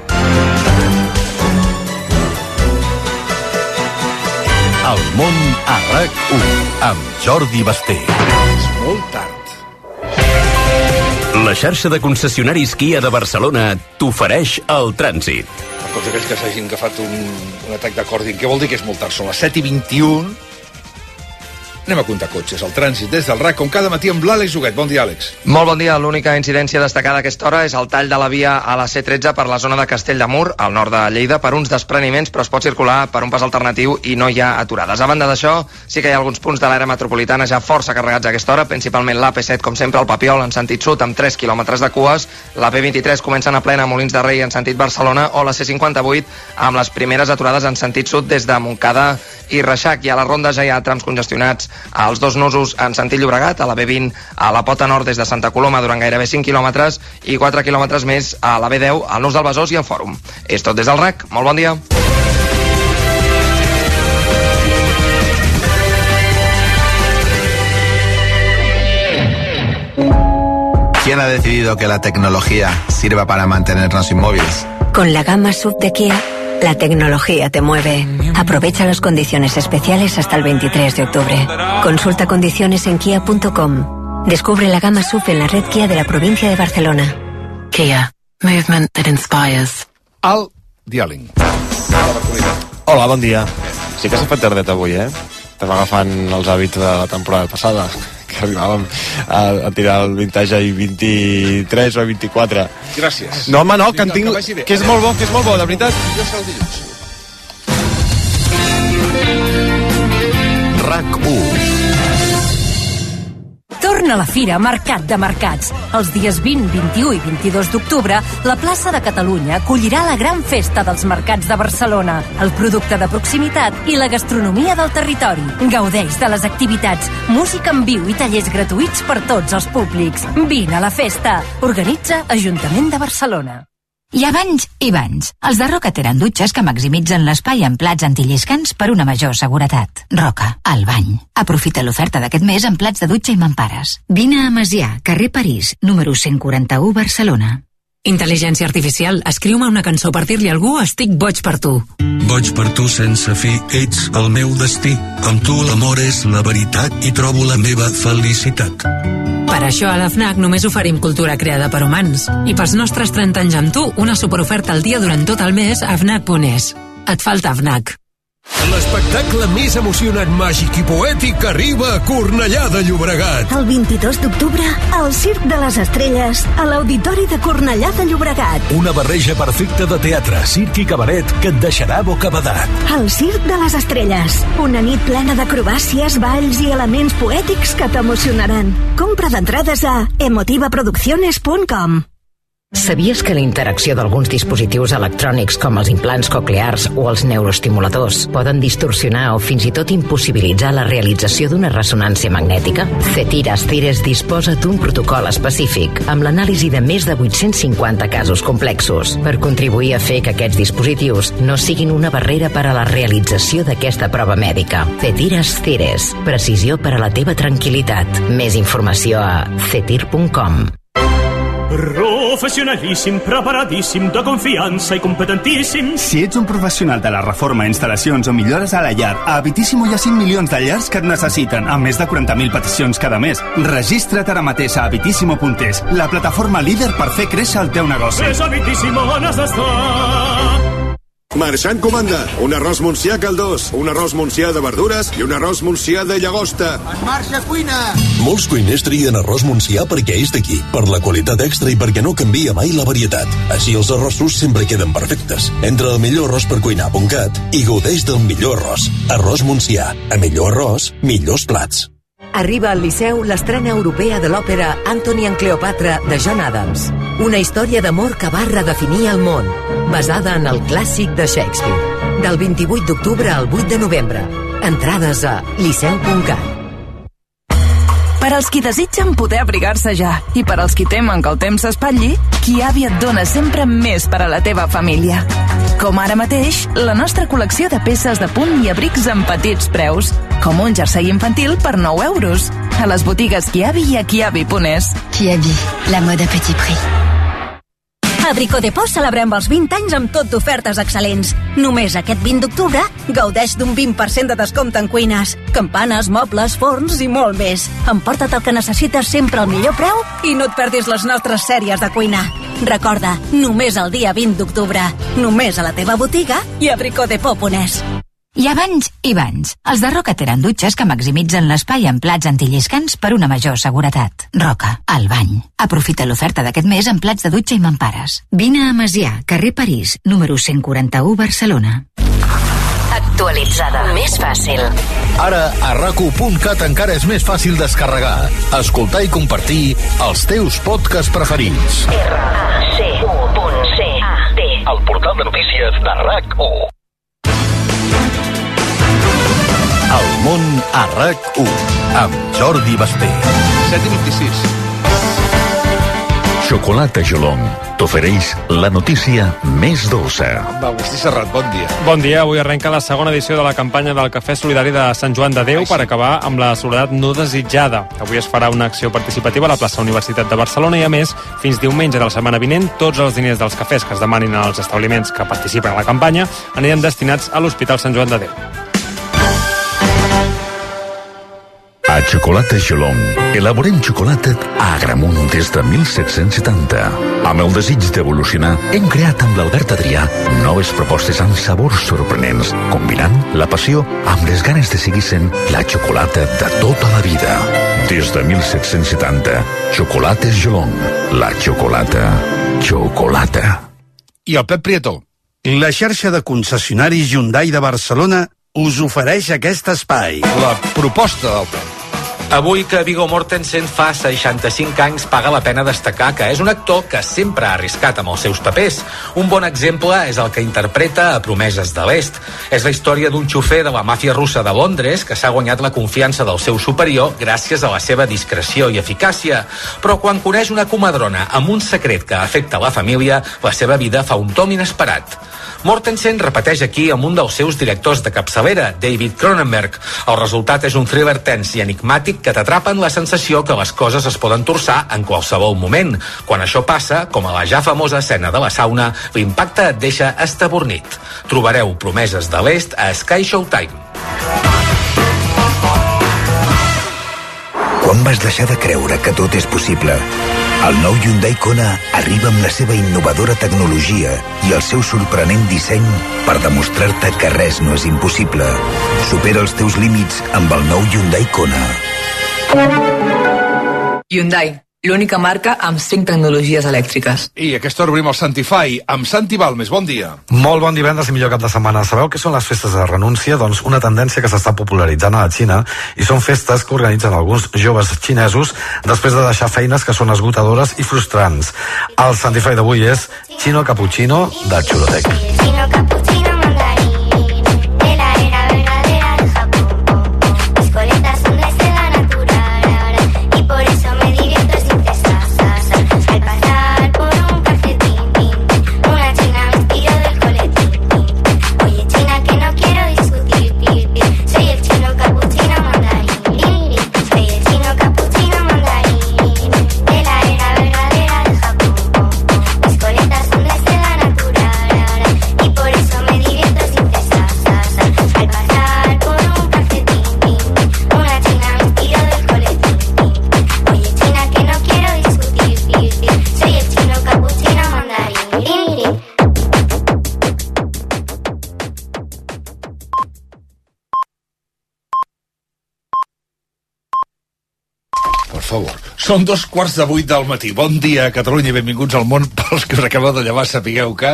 El món a RAC1 amb Jordi Basté. És molt tard. La xarxa de concessionaris Kia de Barcelona t'ofereix el trànsit. Tots aquells que s'hagin agafat un atac de cor dient què vol dir que és molt tard, són les 7:21. Anem a comptar cotxes, el trànsit des del RAC, com cada matí amb l'Àlex Huguet. Bon dia, Àlex. Molt bon dia. L'única incidència destacada a aquesta hora és el tall de la via a la C13 per la zona de Castell de Mur, al nord de Lleida, per uns despreniments, però es pot circular per un pas alternatiu i no hi ha aturades. A banda d'això, sí que hi ha alguns punts de l'àrea metropolitana ja força carregats a aquesta hora, principalment l'AP7, com sempre, al Papiol, en sentit sud, amb 3 quilòmetres de cues, la P23 comencen a plena a Molins de Rei en sentit Barcelona, o la C58 amb les primeres aturades en sentit sud des de Montcada i Reixac. I a la ronda ja hi ha trams congestionats als 2 nusos en sentit Llobregat, a la B20 a la Pota Nord des de Santa Coloma durant gairebé 5 quilòmetres i 4 quilòmetres més a la B10 al Nus del Besòs i al Fòrum. És tot des del RAC. Molt bon dia. ¿Quién ha decidido que la tecnología sirva para mantenernos inmóviles? Con la gama SUV de Kia, la tecnología te mueve. Aprovecha las condiciones especiales hasta el 23 de octubre. Consulta condiciones en kia.com. Descubre la gama SUV en la red Kia de la provincia de Barcelona. Kia. Movement that inspires. Al Dialing. Hola, bon dia. Sí que s'ha fet tardet avui, Estem agafant els hàbits de la temporada passada, que arribàvem a tirar el vintage a 23 o a 24. Gràcies. No, home, no, que en tinc... Que és molt bo, de veritat. Jo sé el dilluns. RAC1. Torna a la Fira Mercat de Mercats. Els dies 20, 21 i 22 d'octubre, la plaça de Catalunya acollirà la gran festa dels mercats de Barcelona, el producte de proximitat i la gastronomia del territori. Gaudeix de les activitats, música en viu i tallers gratuïts per tots els públics. Vine a la festa. Organitza Ajuntament de Barcelona. Hi ha banys i banys. Els de Roca tenen dutxes que maximitzen l'espai amb plats antilliscants per una major seguretat. Roca, el bany. Aprofita l'oferta d'aquest mes en plats de dutxa i mampares. Vine a Macià, carrer París, número 141, Barcelona. Intel·ligència artificial, escriu-me una cançó per dir-li a algú estic boig per tu. Boig per tu sense fi, ets el meu destí. Amb tu l'amor és la veritat i trobo la meva felicitat. Per això a la FNAC només oferim cultura creada per humans. I pels nostres 30 anys amb tu, una superoferta al dia durant tot el mes a FNAC.es. Et falta FNAC. L'espectacle més emocionant, màgic i poètic arriba a Cornellà de Llobregat. El 22 d'octubre, al Circ de les Estrelles, a l'Auditori de Cornellà de Llobregat. Una barreja perfecta de teatre, circ i cabaret que et deixarà bocabadat. El Circ de les Estrelles, una nit plena d'acrobàcies, balls i elements poètics que t'emocionaran. Compra d'entrades a emotivaproducciones.com. Sabies que la interacció d'alguns dispositius electrònics com els implants coclears o els neuroestimuladors poden distorsionar o fins i tot impossibilitzar la realització d'una ressonància magnètica? CETIR-ASTIRES disposa d'un protocol específic amb l'anàlisi de més de 850 casos complexos per contribuir a fer que aquests dispositius no siguin una barrera per a la realització d'aquesta prova mèdica. CETIR-ASTIRES, precisió per a la teva tranquil·litat. Més informació a cetir.com. Professionalíssim, preparadíssim, de confiança i competentíssim. Si ets un professional de la reforma, instal·lacions o millores a la llar, a Habitissimo hi ha 5 milions de llars que et necessiten, amb més de 40.000 peticions cada mes. Registra't ara mateix a habitissimo.es, la plataforma líder per fer créixer el teu negoci. És Habitissimo on has d'estar. Marxant comanda, un arròs Montsià caldós, un arròs Montsià de verdures i un arròs Montsià de llagosta. En marxa, cuina! Molts cuiners trien arròs Montsià perquè és d'aquí, per la qualitat extra i perquè no canvia mai la varietat. Així els arrossos sempre queden perfectes. Entra al millorarròspercuinar.cat i gaudeix del millor arròs. Arròs Montsià. A millor arròs, millors plats. Arriba al Liceu l'estrena europea de l'òpera Antony and Cleopatra de John Adams. Una història d'amor que va redefinir el món, basada en el clàssic de Shakespeare. Del 28 d'octubre al 8 de novembre. Entrades a liceu.cat. Per als qui desitgen poder abrigar-se ja i per als qui temen que el temps s'espatlli, Kiabi et dona sempre més per a la teva família. Com ara mateix, la nostra col·lecció de peces de punt i abrics en petits preus, com un jersei infantil per 9 euros. A les botigues Kiabi i a kiabi.es. Kiabi, la moda petit prix. A Bricodepò celebrem els 20 anys amb tot d'ofertes excel·lents. Només aquest 20 d'octubre gaudeix d'un 20% de descompte en cuines, campanes, mobles, forns i molt més. Emporta't el que necessites sempre al millor preu i no et perdis les nostres sèries de cuina. Recorda, només el dia 20 d'octubre. Només a la teva botiga i a bricodepò.es. Hi ha banys i banys. Els de Roca tenen dutxes que maximitzen l'espai en plats antilliscants per una major seguretat. Roca, el bany. Aprofita l'oferta d'aquest mes en plats de dutxa i mampares. Vine a Masià, carrer París, número 141, Barcelona. Actualitzada. Més fàcil. Ara, a RAC1.cat encara és més fàcil descarregar, escoltar i compartir els teus podcasts preferits. RAC1.cat. El portal de notícies de RAC1. El món a RAC1 amb Jordi Basté. 7:26. Xocolata Jolong t'ofereix la notícia més dolça. Amb Agustí Serrat, bon dia. Bon dia, avui arrenca la segona edició de la campanya del Cafè Solidari de Sant Joan de Déu per acabar amb la soledat no desitjada. Avui es farà una acció participativa a la plaça Universitat de Barcelona i, a més, fins diumenge de la setmana vinent, tots els diners dels cafès que es demanin als establiments que participen a la campanya aniran destinats a l'Hospital Sant Joan de Déu. A Xocolata Jolong elaborem xocolata a Agramunt des de 1770. Amb el desig d'evolucionar, hem creat amb l'Albert Adrià noves propostes amb sabors sorprenents, combinant la passió amb les ganes de seguir sent la xocolata de tota la vida. Des de 1770, Xocolates Jolong. La xocolata. I el Pep Prieto. La xarxa de concessionaris Hyundai de Barcelona us ofereix aquest espai. La proposta del Pep. Avui que Viggo Mortensen fa 65 anys paga la pena destacar que és un actor que sempre ha arriscat amb els seus papers. Un bon exemple és el que interpreta a Promeses de l'Est. És la història d'un xofer de la màfia russa de Londres que s'ha guanyat la confiança del seu superior gràcies a la seva discreció i eficàcia. Però quan coneix una comadrona amb un secret que afecta la família, la seva vida fa un tom inesperat. Mortensen repeteix aquí amb un dels seus directors de capçalera, David Cronenberg. El resultat és un thriller tens i enigmàtic que t'atrapa en la sensació que les coses es poden torçar en qualsevol moment. Quan això passa, com a la ja famosa escena de la sauna, l'impacte et deixa estabornit. Trobareu Promeses de l'Est a Sky Showtime. Quan vas deixar de creure que tot és possible? El nou Hyundai Kona arriba amb la seva innovadora tecnologia i el seu sorprenent disseny per demostrar-te que res no és impossible. Supera els teus límits amb el nou Hyundai Kona. Hyundai, l'única marca amb 5 tecnologies elèctriques. I aquesta hora obrim el Santify amb Santi Balmes. Bon dia. Molt bon divendres i millor cap de setmana. Sabeu què són les festes de renúncia? Doncs una tendència que s'està popularitzant a la Xina, i són festes que organitzen alguns joves xinesos després de deixar feines que són esgotadores i frustrants. El Santify d'avui és Chino Cappuccino de Churotec. Són 7:15 del matí. Bon dia, Catalunya, i benvinguts al món. Pels que us acabeu de llevar, sapigueu que...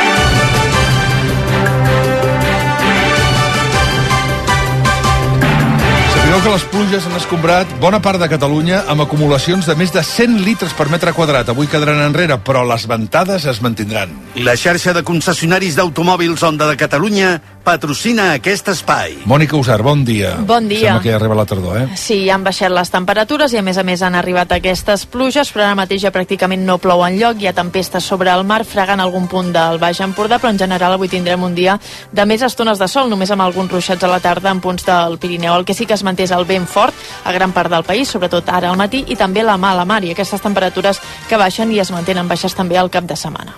Sabeu que les pluges han escombrat bona part de Catalunya amb acumulacions de més de 100 litres per metre quadrat. Avui quedaran enrere, però les ventades es mantindran. La xarxa de concessionaris d'automòbils Honda de Catalunya patrocina aquest espai. Mònica Usar, bon dia. Bon dia. Sembla que ja arriba la tardor, eh? Sí, han baixat les temperatures i a més han arribat aquestes pluges, però ara mateix ja pràcticament no plou enlloc, hi ha tempestes sobre el mar, fregant algun punt del Baix Empordà, però en general avui tindrem un dia de més estones de sol, només amb alguns ruixats a la tarda en punts del Pirineu. El que sí que es manté és el vent fort a gran part del país, sobretot ara al matí, i també la mala mar, i aquestes temperatures que baixen i es mantenen baixes també al cap de setmana.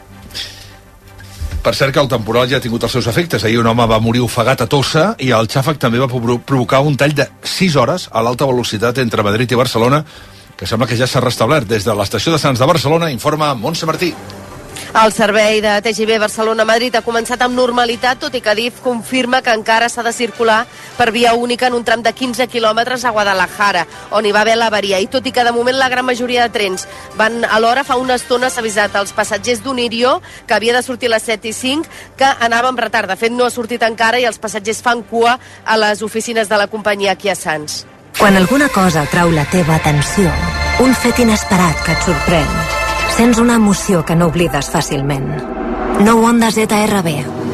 Per cert que el temporal ja ha tingut els seus efectes. Ahir un home va morir ofegat a Tossa i el xàfec també va provocar un tall de 6 hores a l'alta velocitat entre Madrid i Barcelona, que sembla que ja s'ha restablert. Des de l'estació de Sants de Barcelona informa Montse Martí. El servei de TGV Barcelona-Madrid ha començat amb normalitat, tot i que Adif confirma que encara s'ha de circular per via única en un tram de 15 quilòmetres a Guadalajara, on hi va haver l'avaria. I tot i que de moment la gran majoria de trens van a l'hora, fa una estona s'ha avisat als passatgers d'Unirio, que havia de sortir a les 7:05, que anava amb retard. De fet, no ha sortit encara i els passatgers fan cua a les oficines de la companyia aquí a Sants. Quan alguna cosa atrau la teva atenció, un fet inesperat que et sorprèn, sents una emoció que no oblides fàcilment. Nou Honda ZR-B.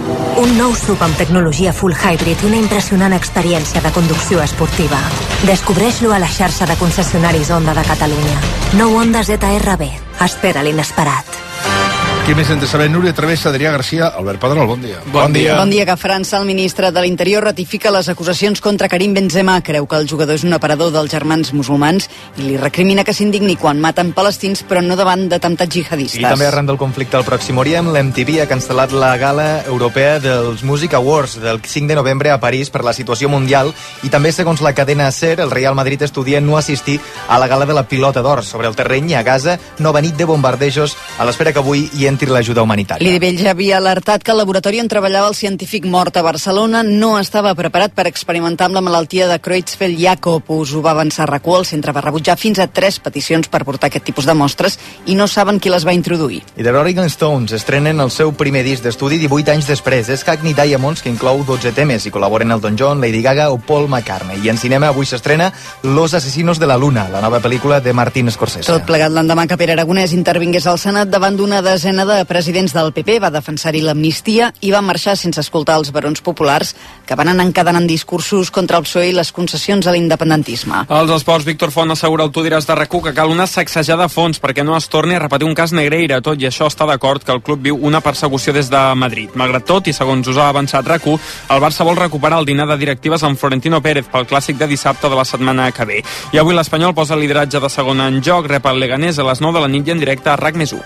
Un nou SUV amb tecnologia full hybrid i una impressionant experiència de conducció esportiva. Descobreix-lo a la xarxa de concessionaris Honda de Catalunya. Nou Honda ZR-B. Espera l'inesperat. Qui més hem de saber? Núria Travessa, Adrià Garcia, Albert Pedrol, bon dia. Bon dia. Bon dia, que França, el ministre de l'Interior, ratifica les acusacions contra Karim Benzema. Creu que el jugador és un aparador dels germans musulmans i li recrimina que s'indigni quan maten palestins, però no davant d'atemptats jihadistes. I també arran del conflicte al Pròxim Orient, l'MTV ha cancel·lat la gala europea dels Music Awards del 5 de novembre a París per la situació mundial, i també, segons la cadena SER, el Real Madrid estudia no assistir a la gala de la Pilota d'Or. Sobre el terreny, a Gaza, nova nit de bombardejos a l'espera que avui hi entri l'ajuda humanitària. L'IDB ja havia alertat que el laboratori on treballava el científic mort a Barcelona no estava preparat per experimentar amb la malaltia de Creutzfeldt-Jakob. Us ho va avançar RAC1. El centre va rebutjar fins a 3 peticions per portar aquest tipus de mostres i no saben qui les va introduir. I The Rolling Stones estrenen el seu primer disc d'estudi 18 anys després. És Hackney Diamonds, que inclou 12 temes, i col·laboren Elton John, Lady Gaga o Paul McCartney. I en cinema avui s'estrena Los Asesinos de la Luna, la nova pel·lícula de Martin Scorsese. Tot plegat l'endemà que Pere Aragonès intervingués al Senat davant d'una desena de presidents del PP, va defensar-hi l'amnistia i va marxar sense escoltar els barons populars, que van anar encadenant discursos contra el PSOE i les concessions a l'independentisme. Als esports, Víctor Font assegura al Tu diràs de RAC1 que cal una sacsejada a fons perquè no es torni a repetir un cas Negreira. Tot i això, està d'acord que el club viu una persecució des de Madrid. Malgrat tot, i segons us ha avançat RAC1, el Barça vol recuperar el dinar de directives amb Florentino Pérez pel clàssic de dissabte de la setmana que ve. I avui l'Espanyol posa el lideratge de segona en joc, rep el Leganés a les 9 de la nit i en directe a RAC+1.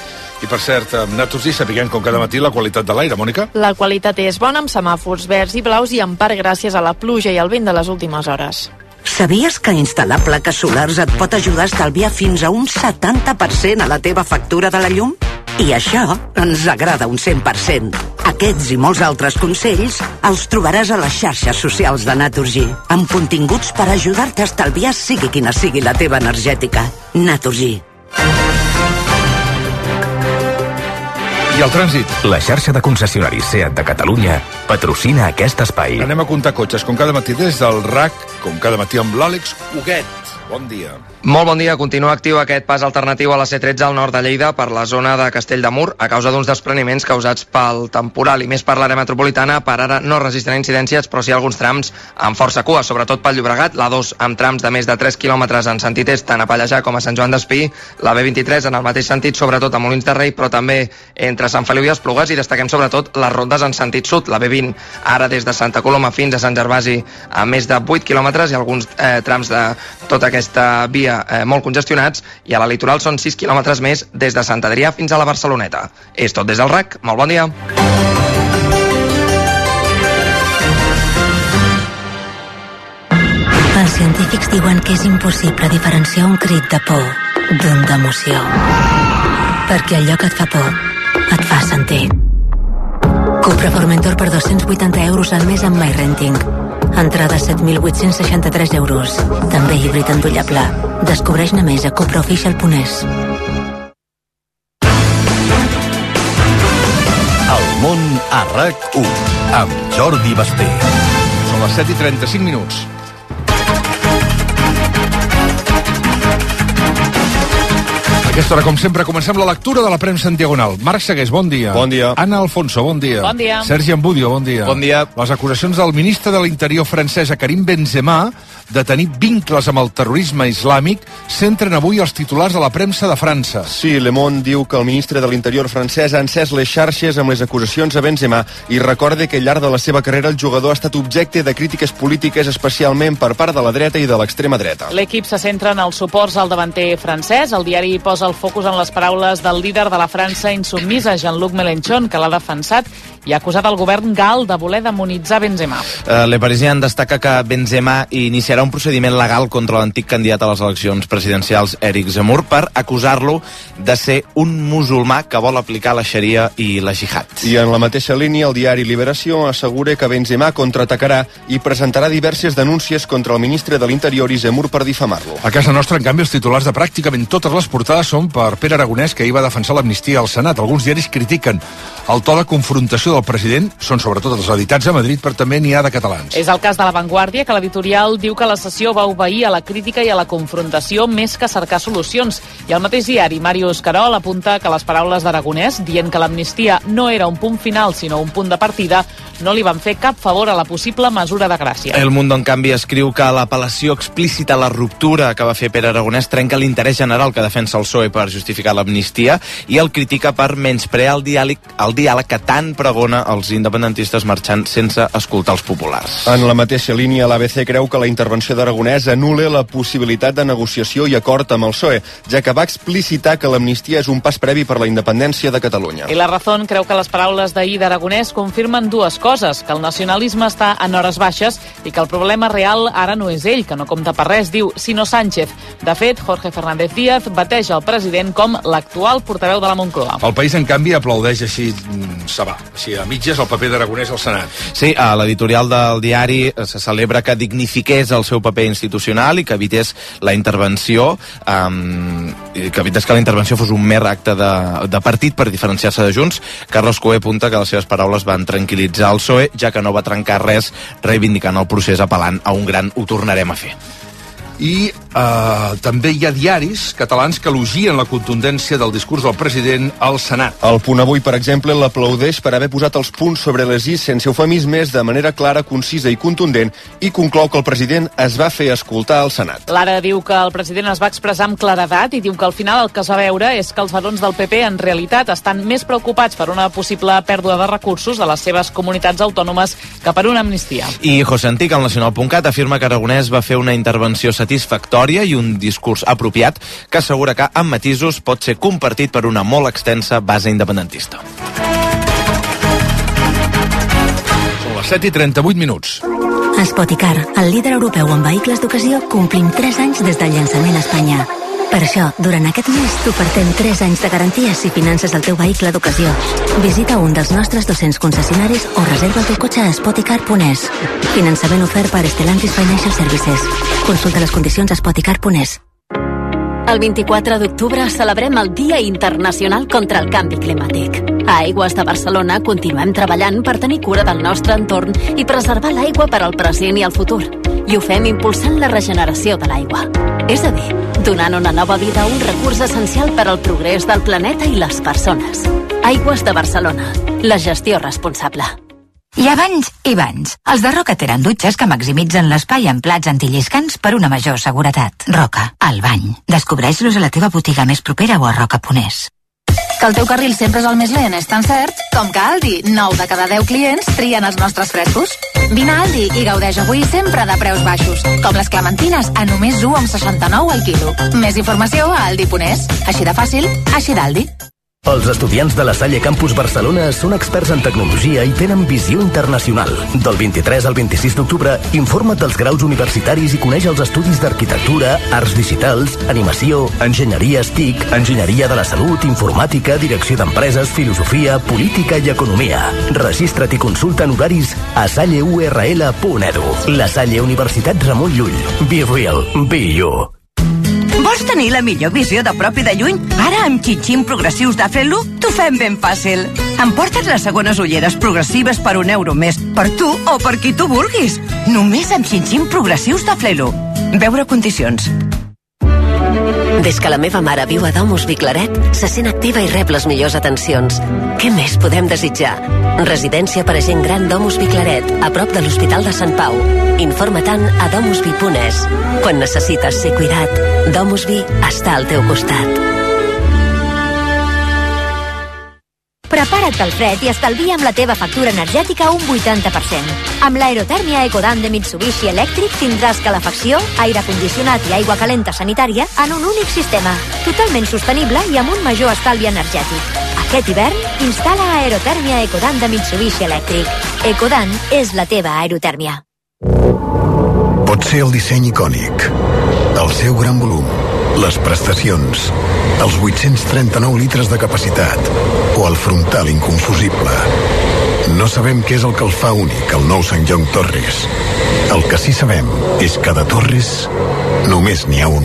I per cert, nosaltres sapiguem com cada matí la qualitat de l'aire, Mònica? La qualitat és bona, amb semàfors verds i blaus i en part gràcies a la pluja i al vent de les últimes hores. Sabies que instal·lar plaques solars et pot ajudar a estalviar fins a un 70% a la teva factura de la llum? I això ens agrada un 100%. Aquests i molts altres consells els trobaràs a les xarxes socials de Naturgy, amb continguts per ajudar-te a estalviar sigui quina sigui la teva energètica. Naturgy. I el trànsit? La xarxa de concessionaris SEAT de Catalunya patrocina aquest espai. Anem a comptar cotxes, com cada matí des del RAC, com cada matí amb l'Àlex Huguet. Bon dia. Molt bon dia. Continua actiu aquest pas alternatiu a la C13 al nord de Lleida per la zona de Castell de Mur a causa d'uns despreniments causats pel temporal i més per l'àrea metropolitana. Per ara no resistirà incidències, però sí alguns trams amb força cua, sobretot pel Llobregat, l'A2 amb trams de més de 3 quilòmetres en sentit est, tant a Pallejà com a Sant Joan d'Espí, la B23 en el mateix sentit, sobretot a Molins de Rei, però també entre Sant Feliu i Esplugues, i destaquem sobretot les rondes en sentit sud, la B20 ara des de Santa Coloma fins a Sant Gervasi a més de 8 quilòmetres i alguns trams de tota aquesta via molt congestionats, i a la litoral són 6 quilòmetres més des de Sant Adrià fins a la Barceloneta. És tot des del RAC. Molt bon dia. Els científics diuen que és impossible diferenciar un crit de por d'un d'emoció. Perquè allò que et fa por et fa sentir. Cupra Formentor per 280 euros al mes amb MyRenting. Entrada 7.863 euros. També híbrid endollable. Descobreix-ne més a cupraofficial.es. El món a RAC1 amb Jordi Basté. Són les 7:35 minuts. A aquesta hora, com sempre, comencem la lectura de la premsa en diagonal. Marc Segués, bon dia. Bon dia. Anna Alfonso, bon dia. Bon dia. Sergi Ambudio, bon dia. Bon dia. Les acusacions del ministre de l'Interior francès, Karim Benzema, de tenir vincles amb el terrorisme islàmic, centren avui els titulars de la premsa de França. Sí, Le Monde diu que el ministre de l'Interior francès ha encès les xarxes amb les acusacions a Benzema i recorda que al llarg de la seva carrera el jugador ha estat objecte de crítiques polítiques, especialment per part de la dreta i de l'extrema dreta. L'equip se centra en els suports al davanter francès. El diari posa el focus en les paraules del líder de la França insubmisa, Jean-Luc Mélenchon, que l'ha defensat i ha acusat el govern gal de voler demonitzar Benzema. Le Parisien destaca que Benzema iniciarà un procediment legal contra l'antic candidat a les eleccions presidencials, Éric Zemmour, per acusar-lo de ser un musulmà que vol aplicar la xaria i la jihad. I en la mateixa línia, el diari Liberació assegura que Benzema contraatacarà i presentarà diverses denúncies contra el ministre de l'Interior i Zemmour per difamar-lo. A casa nostra, en canvi, els titulars de pràcticament totes les portades són per Pere Aragonès, que ahir va defensar l'amnistia al Senat. Alguns diaris critiquen el to de confrontació del president, són sobretot els editats a Madrid, però també n'hi ha de catalans. És el cas de La Vanguardia, que l'editorial diu que la sessió va obeir a la crítica i a la confrontació més que cercar solucions. I el mateix diari, Màrius Carol, apunta que les paraules d'Aragonès, dient que l'amnistia no era un punt final, sinó un punt de partida, no li van fer cap favor a la possible mesura de gràcia. El Mundo, en canvi, escriu que l'apel·lació explícita a la ruptura que va fer Pere Aragonès trenca l'interès general que defensa el PSOE per justificar l'amnistia i el critica per menysprear el diàleg que tant pregona els independentistes marxant sense escoltar els populars. En la mateixa línia, l'ABC creu que la intervenció d'Aragonès anul·la la possibilitat de negociació i acord amb el PSOE, ja que va explicitar que l'amnistia és un pas previ per la independència de Catalunya. I La Razón creu que les paraules d'ahir d'Aragonès confirmen dues coses, que el nacionalisme està en hores baixes i que el problema real ara no és ell, que no compta per res, diu, sinó Sánchez. De fet, Jorge Fernández Díaz bateja el president com l'actual portaveu de la Moncloa. El País, en canvi, aplaudeix així, així a mitges el paper d'Aragonès al Senat. Sí, a l'editorial del diari se celebra que dignifiqués el seu paper institucional i que evités la intervenció, que evités que la intervenció fos un mer acte de partit per diferenciar-se de Junts. Carlos Coe apunta que les seves paraules van tranquil·litzar el PSOE, ja que no va trencar res, reivindicant el procés apel·lant a un gran "ho tornarem a fer". I també hi ha diaris catalans que elogien la contundència del discurs del president al Senat. El Punt Avui, per exemple, l'aplaudeix per haver posat els punts sobre les is sense eufemismes, de manera clara, concisa i contundent, i conclou que el president es va fer escoltar al Senat. L'Ara diu que el president es va expressar amb claredat i diu que al final el que es va veure és que els barons del PP en realitat estan més preocupats per una possible pèrdua de recursos de les seves comunitats autònomes que per una amnistia. I José Antic, al Nacional.cat, afirma que Aragonès va fer una intervenció satisfactòria i un discurs apropiat que assegura que, amb matisos, pot ser compartit per una molt extensa base independentista. Són les 7:38. A Spoticar, el líder europeu en vehicles d'ocasió, complim 3 anys des del llançament a Espanya. Per això, durant aquest mes t'ofertem 3 anys de garantia si finances el teu vehicle d'ocasió. Visita un dels nostres 200 concessionaris o reserva el teu cotxe a spoticar.es. Finançament ofert per Stellantis Financial Services. Consulta les condicions a spoticar.es. El 24 d'octubre celebrem el Dia Internacional contra el Canvi Climàtic. A Aigües de Barcelona continuem treballant per tenir cura del nostre entorn i preservar l'aigua per al present i el futur. I ho fem impulsant la regeneració de l'aigua. És a dir, donant una nova vida a un recurs essencial per al progrés del planeta i les persones. Aigües de Barcelona. La gestió responsable. Hi ha banys i banys. Els de Roca tenen dutxes que maximitzen l'espai en plats antilliscants per una major seguretat. Roca, el bany. Descobreix-los a la teva botiga més propera o a roca.es. Que el teu carril sempre és el més lent és tan cert com que a Aldi, 9 de cada 10 clients trien els nostres frescos. Vine a Aldi i gaudeix avui sempre de preus baixos, com les clementines a només 1,69 al quilo. Més informació a aldi.es. Així de fàcil, així d'Aldi. Els estudiants de la Salle Campus Barcelona són experts en tecnologia i tenen visió internacional. Del 23 al 26 d'octubre, informa't dels graus universitaris i coneix els estudis d'arquitectura, arts digitals, animació, enginyeria TIC, enginyeria de la salut, informàtica, direcció d'empreses, filosofia, política i economia. Registra't i consulta en horaris a salleurl.edu. La Salle Universitat Ramon Llull. Be real, be you. Vols tenir la millor visió de prop i de lluny? Ara, amb xinxin progressius d'Afelu, t'ho fem ben fàcil. Emporta't les segones ulleres progressives per €1 més, per tu o per qui tu vulguis. Només amb xinxin progressius d'Afelu. Veure condicions. Des que la meva mare viu a Domus Viclaret, se sent activa i rep les millors atencions. Què més podem desitjar? Residència per a gent gran Domus Viclaret, a prop de l'Hospital de Sant Pau. Informa-te'n a domusvi.es. Quan necessites ser cuidat, Domusvi està al teu costat. Prepara't pel fred i estalvia amb la teva factura energètica un 80%. Amb l'aerotèrmia Ecodan de Mitsubishi Electric tindràs calefacció, aire condicionat i aigua calenta sanitària en un únic sistema, totalment sostenible i amb un major estalvi energètic. Aquest hivern, instal·la aerotèrmia Ecodan de Mitsubishi Electric. Ecodan és la teva aerotèrmia. Pot ser el disseny icònic, el seu gran volum, les prestacions, els 839 litres de capacitat o el frontal inconfusible. No sabem què és el que el fa únic, el nou Sant John Torres. El que sí sabem és que de Torres només n'hi ha un.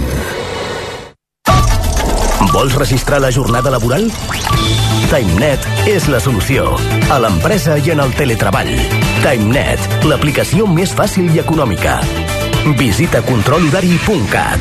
Vols registrar la jornada laboral? TimeNet és la solució. A l'empresa i en el teletreball. TimeNet, l'aplicació més fàcil i econòmica. Visita controlhorari.cat.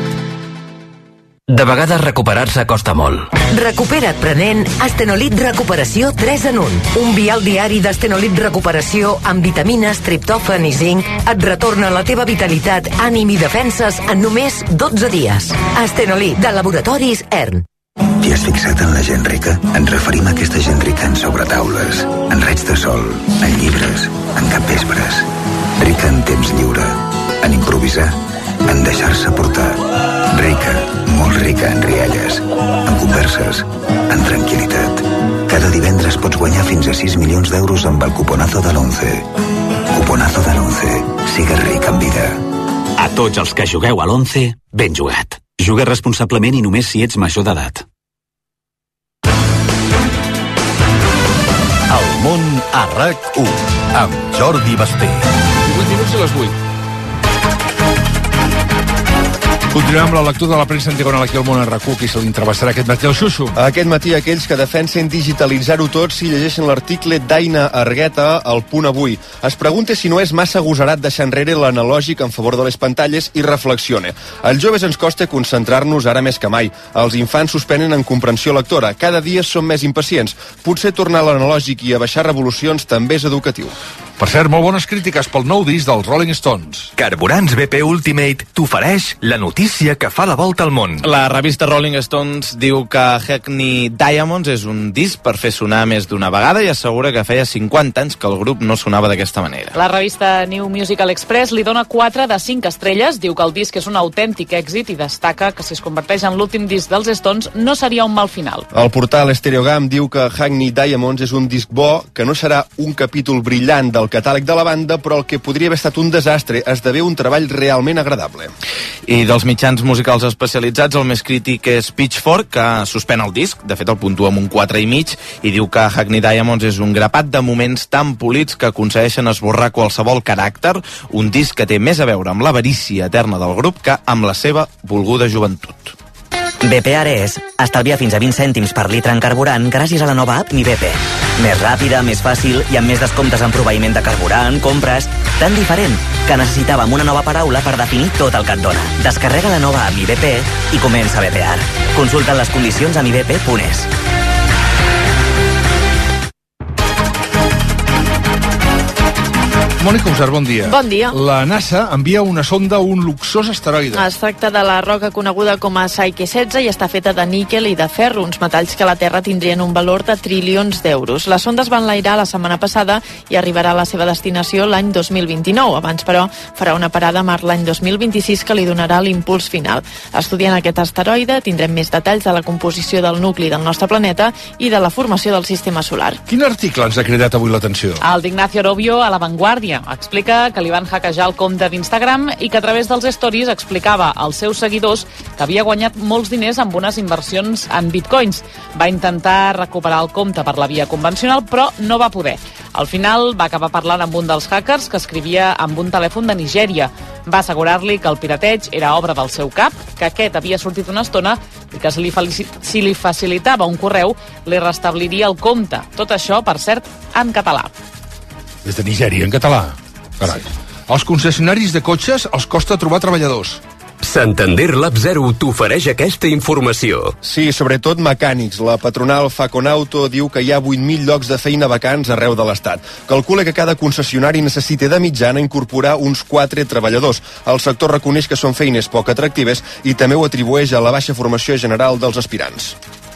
De vegades recuperar-se costa molt. Recupera't prenent Astenolit Recuperació 3 en 1. Un vial diari d'Astenolit Recuperació amb vitamines, triptòfan i zinc et retorna la teva vitalitat, ànim i defenses en només 12 dies. Astenolit, de Laboratoris ERN. T'hi has fixat en la gent rica? Ens referim a aquesta gent rica en sobretaules, en raigs de sol, en llibres, en capvespres. Rica en temps lliure, en improvisar, en deixar-se portar. Rica, molt rica en rialles, en converses, en tranquil·litat. Cada divendres pots guanyar fins a 6 milions d'euros amb el cuponazo de l'11. Cuponazo de l'11. Sigues ric en vida. A tots els que jugueu a l'11, ben jugat. Juga responsablement i només si ets major d'edat. El món a RAC1 amb Jordi Basté. 8 minuts a les 8. Continuem amb la lectura de la premsa en diagonal aquí al món a RAC1, qui se l'entrevistarà aquest matí, el Xuxu. Aquest matí aquells que defensen digitalitzar-ho tot si llegeixen l'article d'Aina Argueta al Punt Avui. Es pregunta si no és massa agosarat deixar enrere l'analògic en favor de les pantalles i reflexiona. Als joves ens costa concentrar-nos ara més que mai. Els infants suspenen en comprensió lectora. Cada dia som més impacients. Potser tornar a l'analògic i a baixar revolucions també és educatiu. Per cert, molt bones crítiques pel nou disc dels Rolling Stones. Carburants BP Ultimate t'ofereix la notícia que fa la volta al món. La revista Rolling Stones diu que Hackney Diamonds és un disc per fer sonar més d'una vegada i assegura que feia 50 anys que el grup no sonava d'aquesta manera. La revista New Musical Express li dona 4 de 5 estrelles, diu que el disc és un autèntic èxit i destaca que si es converteix en l'últim disc dels Stones no seria un mal final. El portal Stereogam diu que Hackney Diamonds és un disc bo, que no serà un capítol brillant del el catàleg de la banda, però el que podria haver estat un desastre esdevé un treball realment agradable. I dels mitjans musicals especialitzats, el més crític és Pitchfork, que suspèn el disc, de fet el puntua amb un 4,5, i diu que Hackney Diamonds és un grapat de moments tan polits que aconsegueixen esborrar qualsevol caràcter, un disc que té més a veure amb l'avarícia eterna del grup que amb la seva volguda joventut. BP Ares estalvia fins a 20 cèntims per litre en carburant gràcies a la nova app Mi BP. Més ràpida, més fàcil i amb més descomptes en proveïment de carburant, compres... Tan diferent que necessitàvem una nova paraula per definir tot el que et dona. Descarrega la nova app Mi BP i comença a BPar. Consulta les condicions a mibp.es. Mònica Usar, bon dia. Bon dia. La NASA envia una sonda a un luxós asteroide. Es tracta de la roca coneguda com a Psyche 16 i està feta de níquel i de ferro, uns metalls que a la Terra tindrien un valor de trilions d'euros. La sonda es va enlairar la setmana passada i arribarà a la seva destinació l'any 2029. Abans, però, farà una parada a Mart l'any 2026 que li donarà l'impuls final. Estudiant aquest asteroide tindrem més detalls de la composició del nucli del nostre planeta i de la formació del sistema solar. Quin article ens ha cridat avui l'atenció? El d'Ignacio Orobio a La Vanguardia. Explica que li van hackejar el compte d'Instagram i que a través dels stories explicava als seus seguidors que havia guanyat molts diners amb unes inversions en bitcoins. Va intentar recuperar el compte per la via convencional, però no va poder. Al final va acabar parlant amb un dels hackers que escrivia amb un telèfon de Nigèria. Va assegurar-li que el pirateig era obra del seu cap, que aquest havia sortit una estona i que si li facilitava un correu li restabliria el compte. Tot això, per cert, en català. Des de Nigèria, en català. Carai. Sí. Als concessionaris de cotxes els costa trobar treballadors. Santander Lab 0 t'ofereix aquesta informació. Sí, sobretot mecànics. La patronal Faconauto diu que hi ha 8.000 llocs de feina vacants arreu de l'Estat. Calcula que cada concessionari necessita de mitjana incorporar uns 4 treballadors. El sector reconeix que són feines poc atractives i també ho atribueix a la baixa formació general dels aspirants.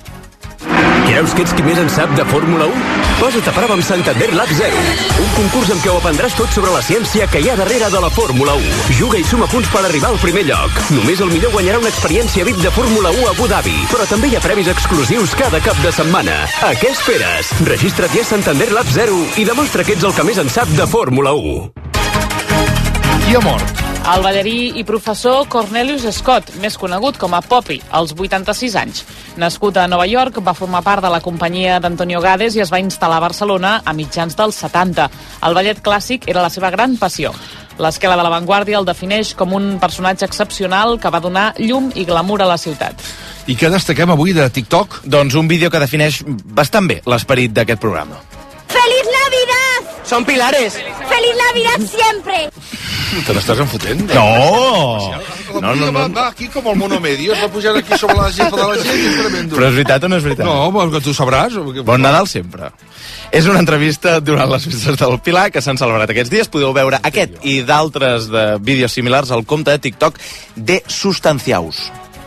Creus que ets qui més en sap de Fórmula 1? Posa't a prova amb Santander Lab 0, un concurs en què ho aprendràs tot sobre la ciència que hi ha darrere de la Fórmula 1. Juga i suma punts per arribar al primer lloc. Només el millor guanyarà una experiència VIP de Fórmula 1 a Abu Dhabi, però també hi ha premis exclusius cada cap de setmana. A què esperes? Registra't ja a Santander Lab 0 i demostra que ets el que més en sap de Fórmula 1. Qui ha mort? El ballarí i professor Cornelius Scott, més conegut com a Poppy, als 86 anys. Nascut a Nova York, va formar part de la companyia d'Antonio Gades i es va instal·lar a Barcelona a mitjans dels 70. El ballet clàssic era la seva gran passió. L'esquela de La Vanguardia el defineix com un personatge excepcional que va donar llum i glamour a la ciutat. I què destaquem avui de TikTok? Doncs un vídeo que defineix bastant bé l'esperit d'aquest programa. ¡Feliz Navidad! Son pilares. ¡Feliz Navidad siempre! Te n'estàs enfotent? No! No. Va aquí com el monomedio, es va pujar aquí sobre la jefa de la gent i és tremendo. Però és veritat o no és veritat? No, que tu sabràs. Bon Nadal sempre. És una entrevista durant les festes del Pilar que s'han celebrat aquests dies. Podeu veure aquest i d'altres de vídeos similars al compte de TikTok de Sustanciaus.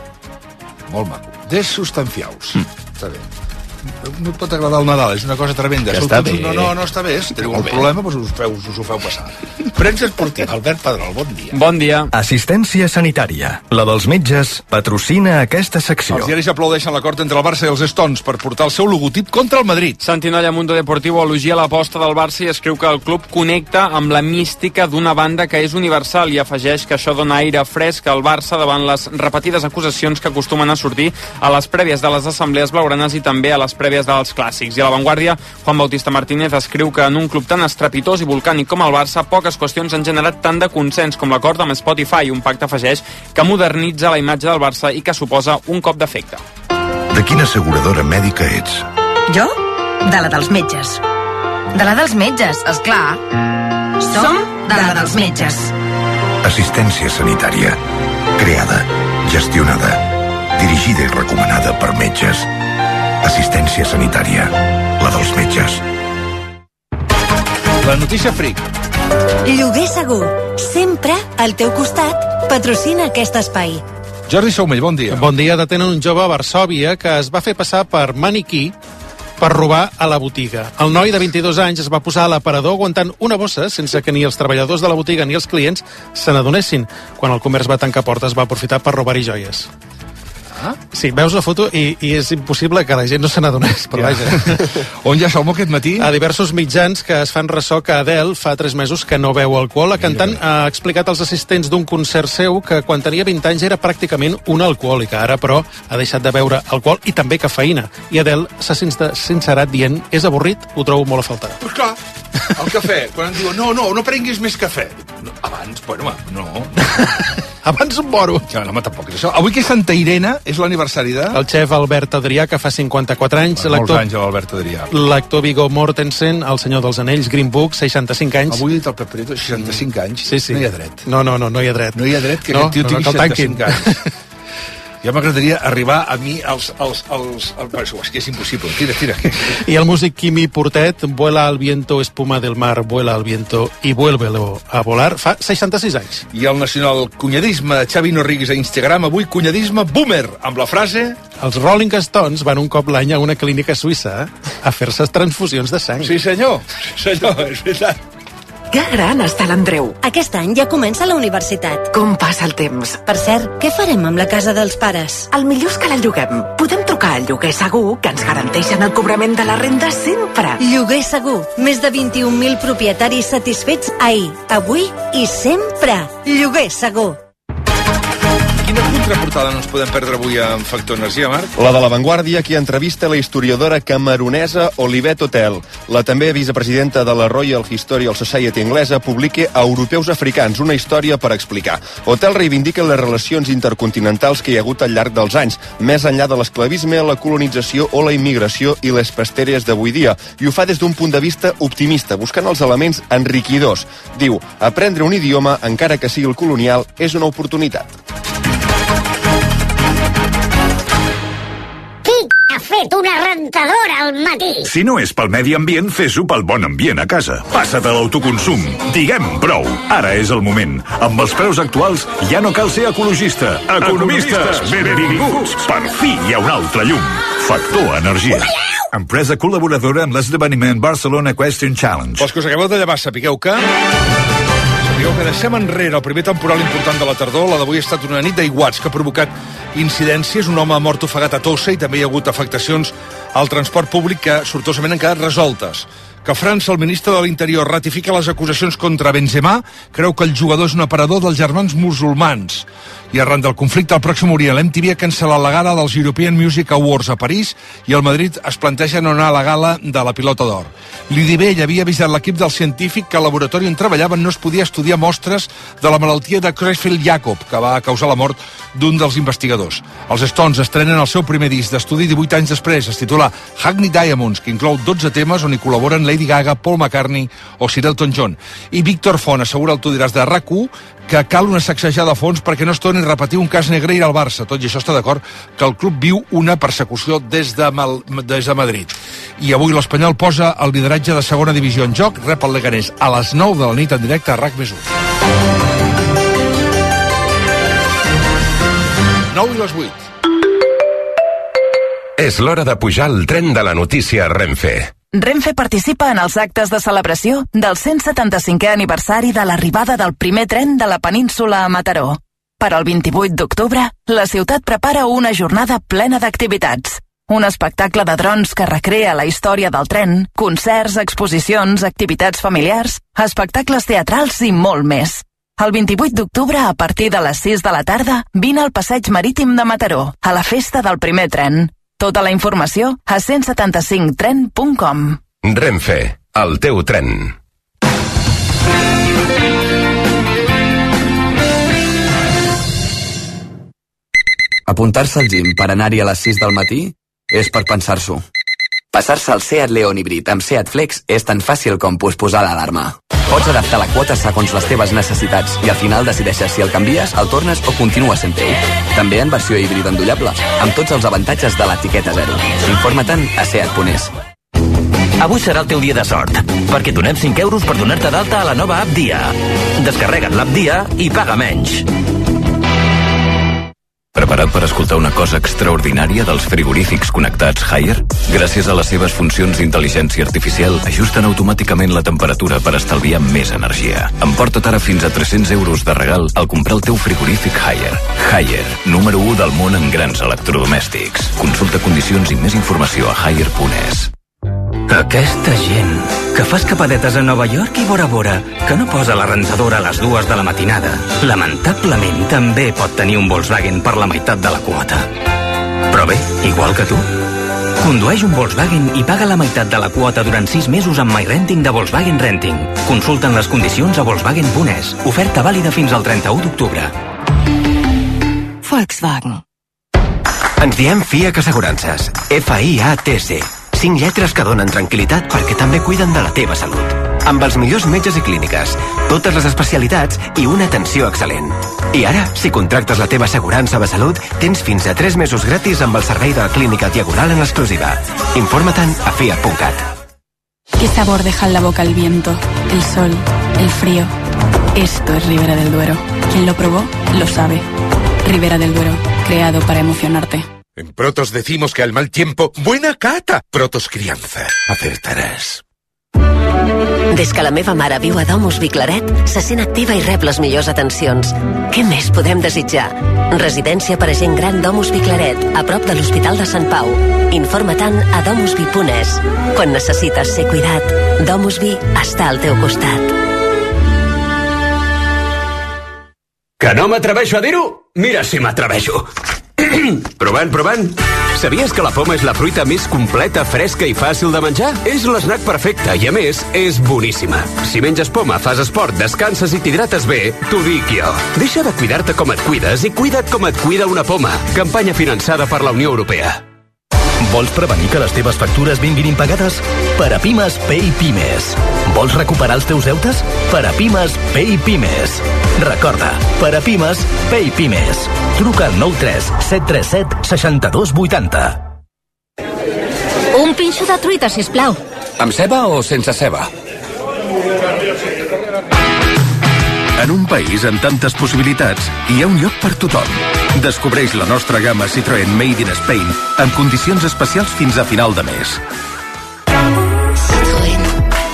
Molt maco. De Sustanciaus. Està bé. No et pot agradar el Nadal, és una cosa tremenda. Que està bé. No està bé. Si teniu un problema, doncs us ho feu passar. Premsa esportiva, Albert Pedrol, bon dia. Bon dia. Assistència sanitària. La dels metges patrocina aquesta secció. Els diaris aplaudeixen l'acord entre el Barça i els Stones per portar el seu logotip contra el Madrid. Santinolla Mundo Deportivo elogia l'aposta del Barça i escriu que el club connecta amb la mística d'una banda que és universal i afegeix que això dona aire fresc al Barça davant les repetides acusacions que acostumen a sortir a les prèvies de les assemblees blaugranes i també a les prèvies dels clàssics. I a La Vanguardia, Juan Bautista Martínez escriu que en un club tan estrepitós i volcànic com el Barça, poques qüestions han generat tant de consens com l'acord amb Spotify, un pacte afegeix que modernitza la imatge del Barça i que suposa un cop d'efecte. De quina asseguradora mèdica ets? Jo? De la dels metges. De la dels metges, esclar. Som de la dels metges. Assistència sanitària. Creada, gestionada, dirigida i recomanada per metges. Assistència sanitària. La dels metges. La notícia fric. Lloguer segur. Sempre al teu costat. Patrocina aquest espai. Jordi Saumell, bon dia. Bon dia. Detenen un jove a Varsòvia que es va fer passar per maniquí per robar a la botiga. El noi de 22 anys es va posar a l'aparador aguantant una bossa sense que ni els treballadors de la botiga ni els clients se n'adonessin. Quan el comerç va tancar portes va aprofitar per robar-hi joies. Sí, veus la foto i és impossible que la gent no se n'adonés, però vaja. On ja Salmó aquest matí? A diversos mitjans que es fan ressò que Adele fa 3 mesos que no beu alcohol. La cantant ha explicat als assistents d'un concert seu que quan tenia 20 anys era pràcticament una alcohòlica. Ara, però, ha deixat de beure alcohol i també cafeïna. I Adele s'ha sincerat dient: és avorrit, ho trobo molt a faltar. Pues clar, el cafè, quan em diuen no prenguis més cafè. No, abans, bueno, no. Abans un moro. Ja, no, tampoc és això. Avui que és Santa Irene, és l'aniversari de... El xef Albert Adrià, que fa 54 anys. Molts anys, l'Albert Adrià. L'actor Viggo Mortensen, el senyor dels anells, Green Book, 65 anys. Avui he dit el Pep Prieto, 65 anys. Sí. No hi ha dret. No hi ha dret. No hi ha dret que aquest tio tingui 65 anys. Ja m'agradaria arribar a mi als... És que és impossible. Tira. I el músic Quimi Portet, Vuela al viento, espuma del mar, vuela al viento y vuélvelo a volar, fa 66 anys. I el nacional cunyadisme Xavi Norrigues a Instagram, avui cunyadisme boomer, amb la frase... Els Rolling Stones van un cop l'any a una clínica suïssa a fer-se transfusions de sang. Sí, senyor, és veritat. Que gran està l'Andreu. Aquest any ja comença la universitat. Com passa el temps. Per cert, què farem amb la casa dels pares? El millor és que la lloguem. Podem trucar al lloguer segur, que ens garanteixen el cobrament de la renda sempre. Lloguer segur. Més de 21.000 propietaris satisfets ahir, avui i sempre. Lloguer segur. Quina contraportada no ens podem perdre avui amb Factor Energia, Marc? La de La Vanguardia, qui entrevista la historiadora camerunesa Olivette Hotel. La també vicepresidenta de la Royal Historical Society anglesa publica a Europeus Africans, una història per explicar. Hotel reivindica les relacions intercontinentals que hi ha hagut al llarg dels anys, més enllà de l'esclavisme, la colonització o la immigració i les pasteres d'avui dia, i ho fa des d'un punt de vista optimista, buscant els elements enriquidors. Diu, aprendre un idioma, encara que sigui el colonial, és una oportunitat. Ha fet una rentadora al matí. Si no és pel medi ambient, fes-ho pel bon ambient a casa. Passa't a l'autoconsum. Diguem prou. Ara és el moment. Amb els preus actuals ja no cal ser ecologista. Economistes, benvinguts. Per fi hi ha un altre llum. Factor Energia. Empresa col·laboradora amb l'esdeveniment Barcelona Question Challenge. Pels que us acabeu de llevar, sapigueu que deixem enrere el primer temporal important de la tardor. La d'avui ha estat una nit d'aiguats que ha provocat incidències. Un home ha mort ofegat a Tossa i també hi ha hagut afectacions al transport públic que sortosament han quedat resoltes. Que França, el ministre de l'Interior, ratifica les acusacions contra Benzema, creu que el jugador és un aparador dels germans musulmans. I arran del conflicte al Pròxim Orient, l'MTV ha cancel·lat la gala dels European Music Awards a París i el Madrid es planteja no anar a la gala de la Pilota d'Or. L'IDB ja havia avisat l'equip del científic que al laboratori on treballaven no es podia estudiar mostres de la malaltia de Creutzfeldt-Jakob, que va causar la mort d'un dels investigadors. Els Stones estrenen el seu primer disc d'estudi 18 anys després. Es titula Hackney Diamonds, que inclou 12 temes on hi col·laboren Lady Gaga, Paul McCartney o Sir Elton John. I Víctor Font assegura, el tu diràs, de RAC1, que cal una sacsejada a fons perquè no es torni a repetir un cas Negreira al Barça. Tot i això està d'acord que el club viu una persecució des de Madrid. I avui l'Espanyol posa el lideratge de segona divisió en joc, rep el Leganés a les 9 de la nit en directe a RAC+1. 9 i les 8. És l'hora de pujar al tren de la notícia Renfe. Renfe participa en els actes de celebració del 175è aniversari de l'arribada del primer tren de la península a Mataró. Per al 28 d'octubre, la ciutat prepara una jornada plena d'activitats. Un espectacle de drons que recrea la història del tren, concerts, exposicions, activitats familiars, espectacles teatrals i molt més. El 28 d'octubre, a partir de les 6 de la tarda, vine al Passeig Marítim de Mataró, a la festa del primer tren. Tota la informació a 175tren.com. Renfe, el teu tren. Apuntar-se al gym per anar-hi a les 6 del matí és per pensar-s'ho. Passar-se al Seat Leon híbrid amb Seat Flex és tan fàcil com posposar l'alarma. Pots adaptar la quota segons les teves necessitats i al final decideixes si el canvies, el tornes o continua sent teu. També en versió híbrida endollable, amb tots els avantatges de l'etiqueta 0. Informa-te'n a seat.es. Avui serà el teu dia de sort, perquè donem 5 euros per donar-te d'alta a la nova app Dia. Descarrega't l'app Dia i paga menys. Preparat per escoltar una cosa extraordinària dels frigorífics connectats Haier? Gràcies a les seves funcions d'intel·ligència artificial, ajusten automàticament la temperatura per estalviar més energia. Emporta't ara fins a 300 euros de regal al comprar el teu frigorífic Haier. Haier, número 1 del món en grans electrodomèstics. Consulta condicions i més informació a haier.es. Aquesta gent que fa escapadetes a Nova York i Bora Bora, que no posa la rentadora a les 2 de la matinada, lamentablement també pot tenir un Volkswagen per la meitat de la quota. Però bé, igual que tu. Condueix un Volkswagen i paga la meitat de la quota durant 6 mesos amb MyRenting de Volkswagen Renting. Consulten les condicions a Volkswagen.es. Oferta vàlida fins al 31 d'octubre. Volkswagen. Ens diem FIAC Assegurances. FIATC. 5 lletres que donen tranquil·litat perquè també cuiden de la teva salut. Amb els millors metges i clíniques, totes les especialitats i una atenció excel·lent. I ara, si contractes la teva assegurança de salut, tens fins a 3 mesos gratis amb el servei de la clínica Diagonal en exclusiva. Informa-te'n a fiat.cat. ¿Qué sabor deja en la boca el viento, el sol, el frío? Esto es Ribera del Duero. Quien lo probó, lo sabe. Ribera del Duero, creado para emocionarte. En Protos decimos que al mal tiempo, buena cata. Protos Crianza. Acertaràs. Des que la meva mare viu a Domus Viclaret, se sent activa i rep les millors atencions. Què més podem desitjar? Residència per a gent gran Domus Viclaret, a prop de l'Hospital de Sant Pau. Informa-te'n a domusvi.es. Quan necessites ser cuidat, Domusvi està al teu costat. Que no m'atreveixo a dir-ho? Mira si m'atreveixo. Provant. Sabies que la poma és la fruita més completa, fresca i fàcil de menjar? És l'esnac perfecte i, a més, és boníssima. Si menges poma, fas esport, descanses i t'hidrates bé, t'ho dic jo. Deixa de cuidar-te com et cuides i cuida't com et cuida una poma. Campanya finançada per la Unió Europea. Vols prevenir que les teves factures vinguin impagades? Parapimes Pay Pimes. Vols recuperar els teus deutes? Parapimes Pay Pimes. Recorda, Parapimes Pay Pimes. Truca al 93 737 62 80. Un pinxo de truita, sisplau. Amb ceba o sense ceba? En un país amb tantes possibilitats, hi ha un lloc per tothom. Descobreix la nostra gamma Citroën Made in Spain amb condicions especials fins a final de mes. Citroën.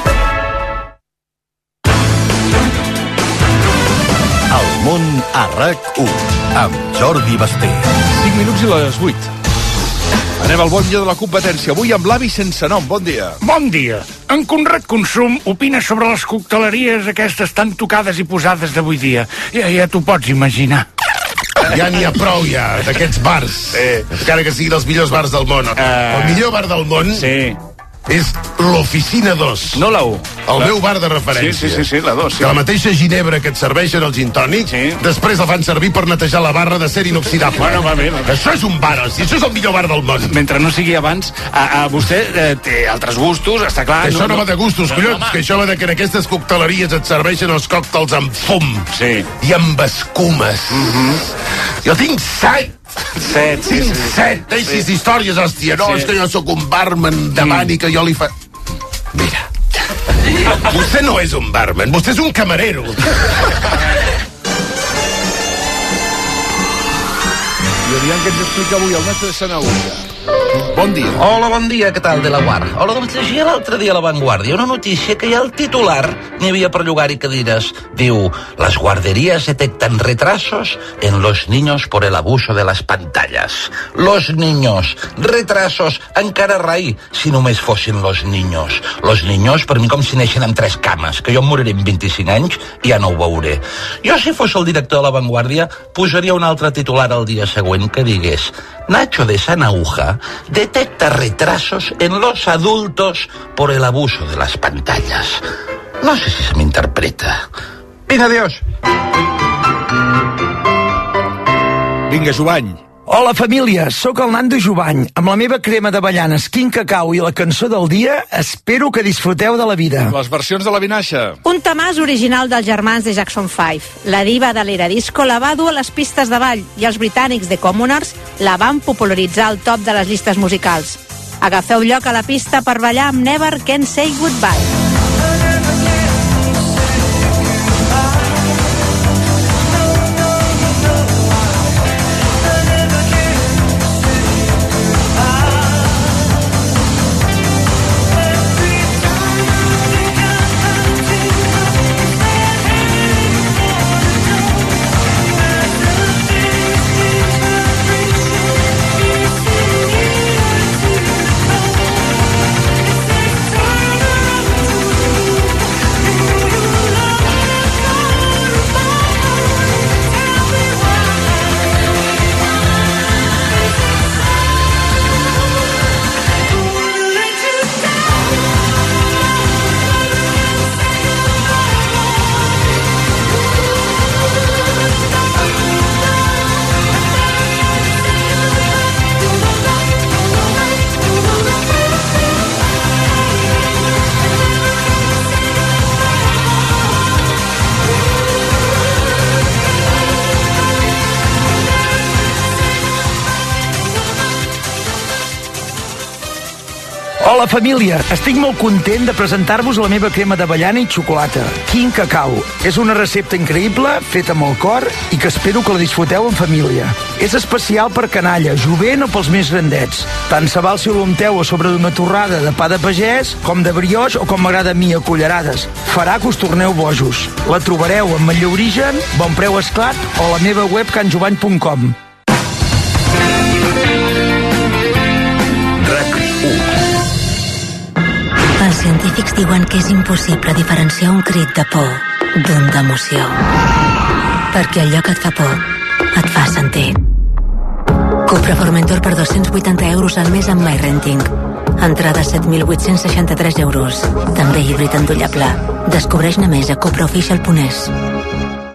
El món a RAC1 amb Jordi Basté. 5 minuts i les 8. Anem al bon dia de la competència. Avui amb l'avi sense nom. Bon dia. Bon dia. En Conrad Consum opina sobre les cocteleries aquestes tan tocades i posades d'avui dia. Ja t'ho pots imaginar. Ja n'hi ha prou, d'aquests bars. Encara que siguin els millors bars del món. El millor bar del món és l'Oficina 2. No la 1. El meu bar de referència. Sí, la 2. Que la mateixa ginebra que et serveixen el gin tònic, després la fan servir per netejar la barra de ser inoxidable. Bueno, va bé. Això és un bar, això és el millor bar del món. Mentre no sigui abans, vostè té altres gustos, està clar. Que això no va de gustos, collons, que això va de que en aquestes cocteleries et serveixen els còctels amb fum. Sí. I amb escumes. Jo tinc 7. Tinc 7. Deixis històries, hòstia. No, és que jo sóc un barman davant i que jo li fa... Mira, vostè no és un barman, vostè és un camarero. I aviam què ens explica avui el mestre de Sanaúja. Bon dia. Hola, bon dia, què tal, de la Guard? Hola, doncs llegia l'altre dia a La Vanguardia una notícia que hi ha al titular, n'hi havia per llogar-hi cadires. Diu, las guarderías detectan retrasos en los niños por el abuso de las pantallas. Los niños, retrasos, encara rai, si només fossin los niños. Los niños, per mi, com si neixen amb 3 cames, que jo em moriré en 25 anys i ja no ho veuré. Jo, si fos el director de La Vanguardia, posaria un altre titular al dia següent que digués Nacho de Sanaúja detecta retrasos en los adultos por el abuso de las pantallas. No sé si se me interpreta. Vinga, adiós. Vinga, Jovany. Hola, família, sóc el Nando Jovany. Amb la meva crema d'avellanes, quin cacau i la cançó del dia, espero que disfruteu de la vida. Les versions de la Vinaixa. Un temàs original dels germans de Jackson 5. La diva de l'era disco la va dur a les pistes de ball i els britànics de Commoners la van popularitzar al top de les llistes musicals. Agafeu lloc a la pista per ballar amb Never Can Say Goodbye. Hola, família! Estic molt content de presentar-vos la meva crema d'avellana i xocolata, King Cacao. És una recepta increïble, feta amb el cor, i que espero que la disfruteu en família. És especial per canalla, jovent o pels més grandets. Tant se val si l'unteu a sobre d'una torrada de pa de pagès, com de brioix o com m'agrada a mi, a cullerades. Farà que us torneu bojos. La trobareu en Matllà Origen, Bon Preu Esclat o a la meva web canjovany.com. Els científics diuen que és impossible diferenciar un crit de por d'un d'emoció. Perquè allò que et fa por et fa sentir. Cupra Formentor per 280 euros al mes amb MyRenting. Entrada 7.863 euros. També híbrid endollable. Descobreix-ne més a cupraofficial.es.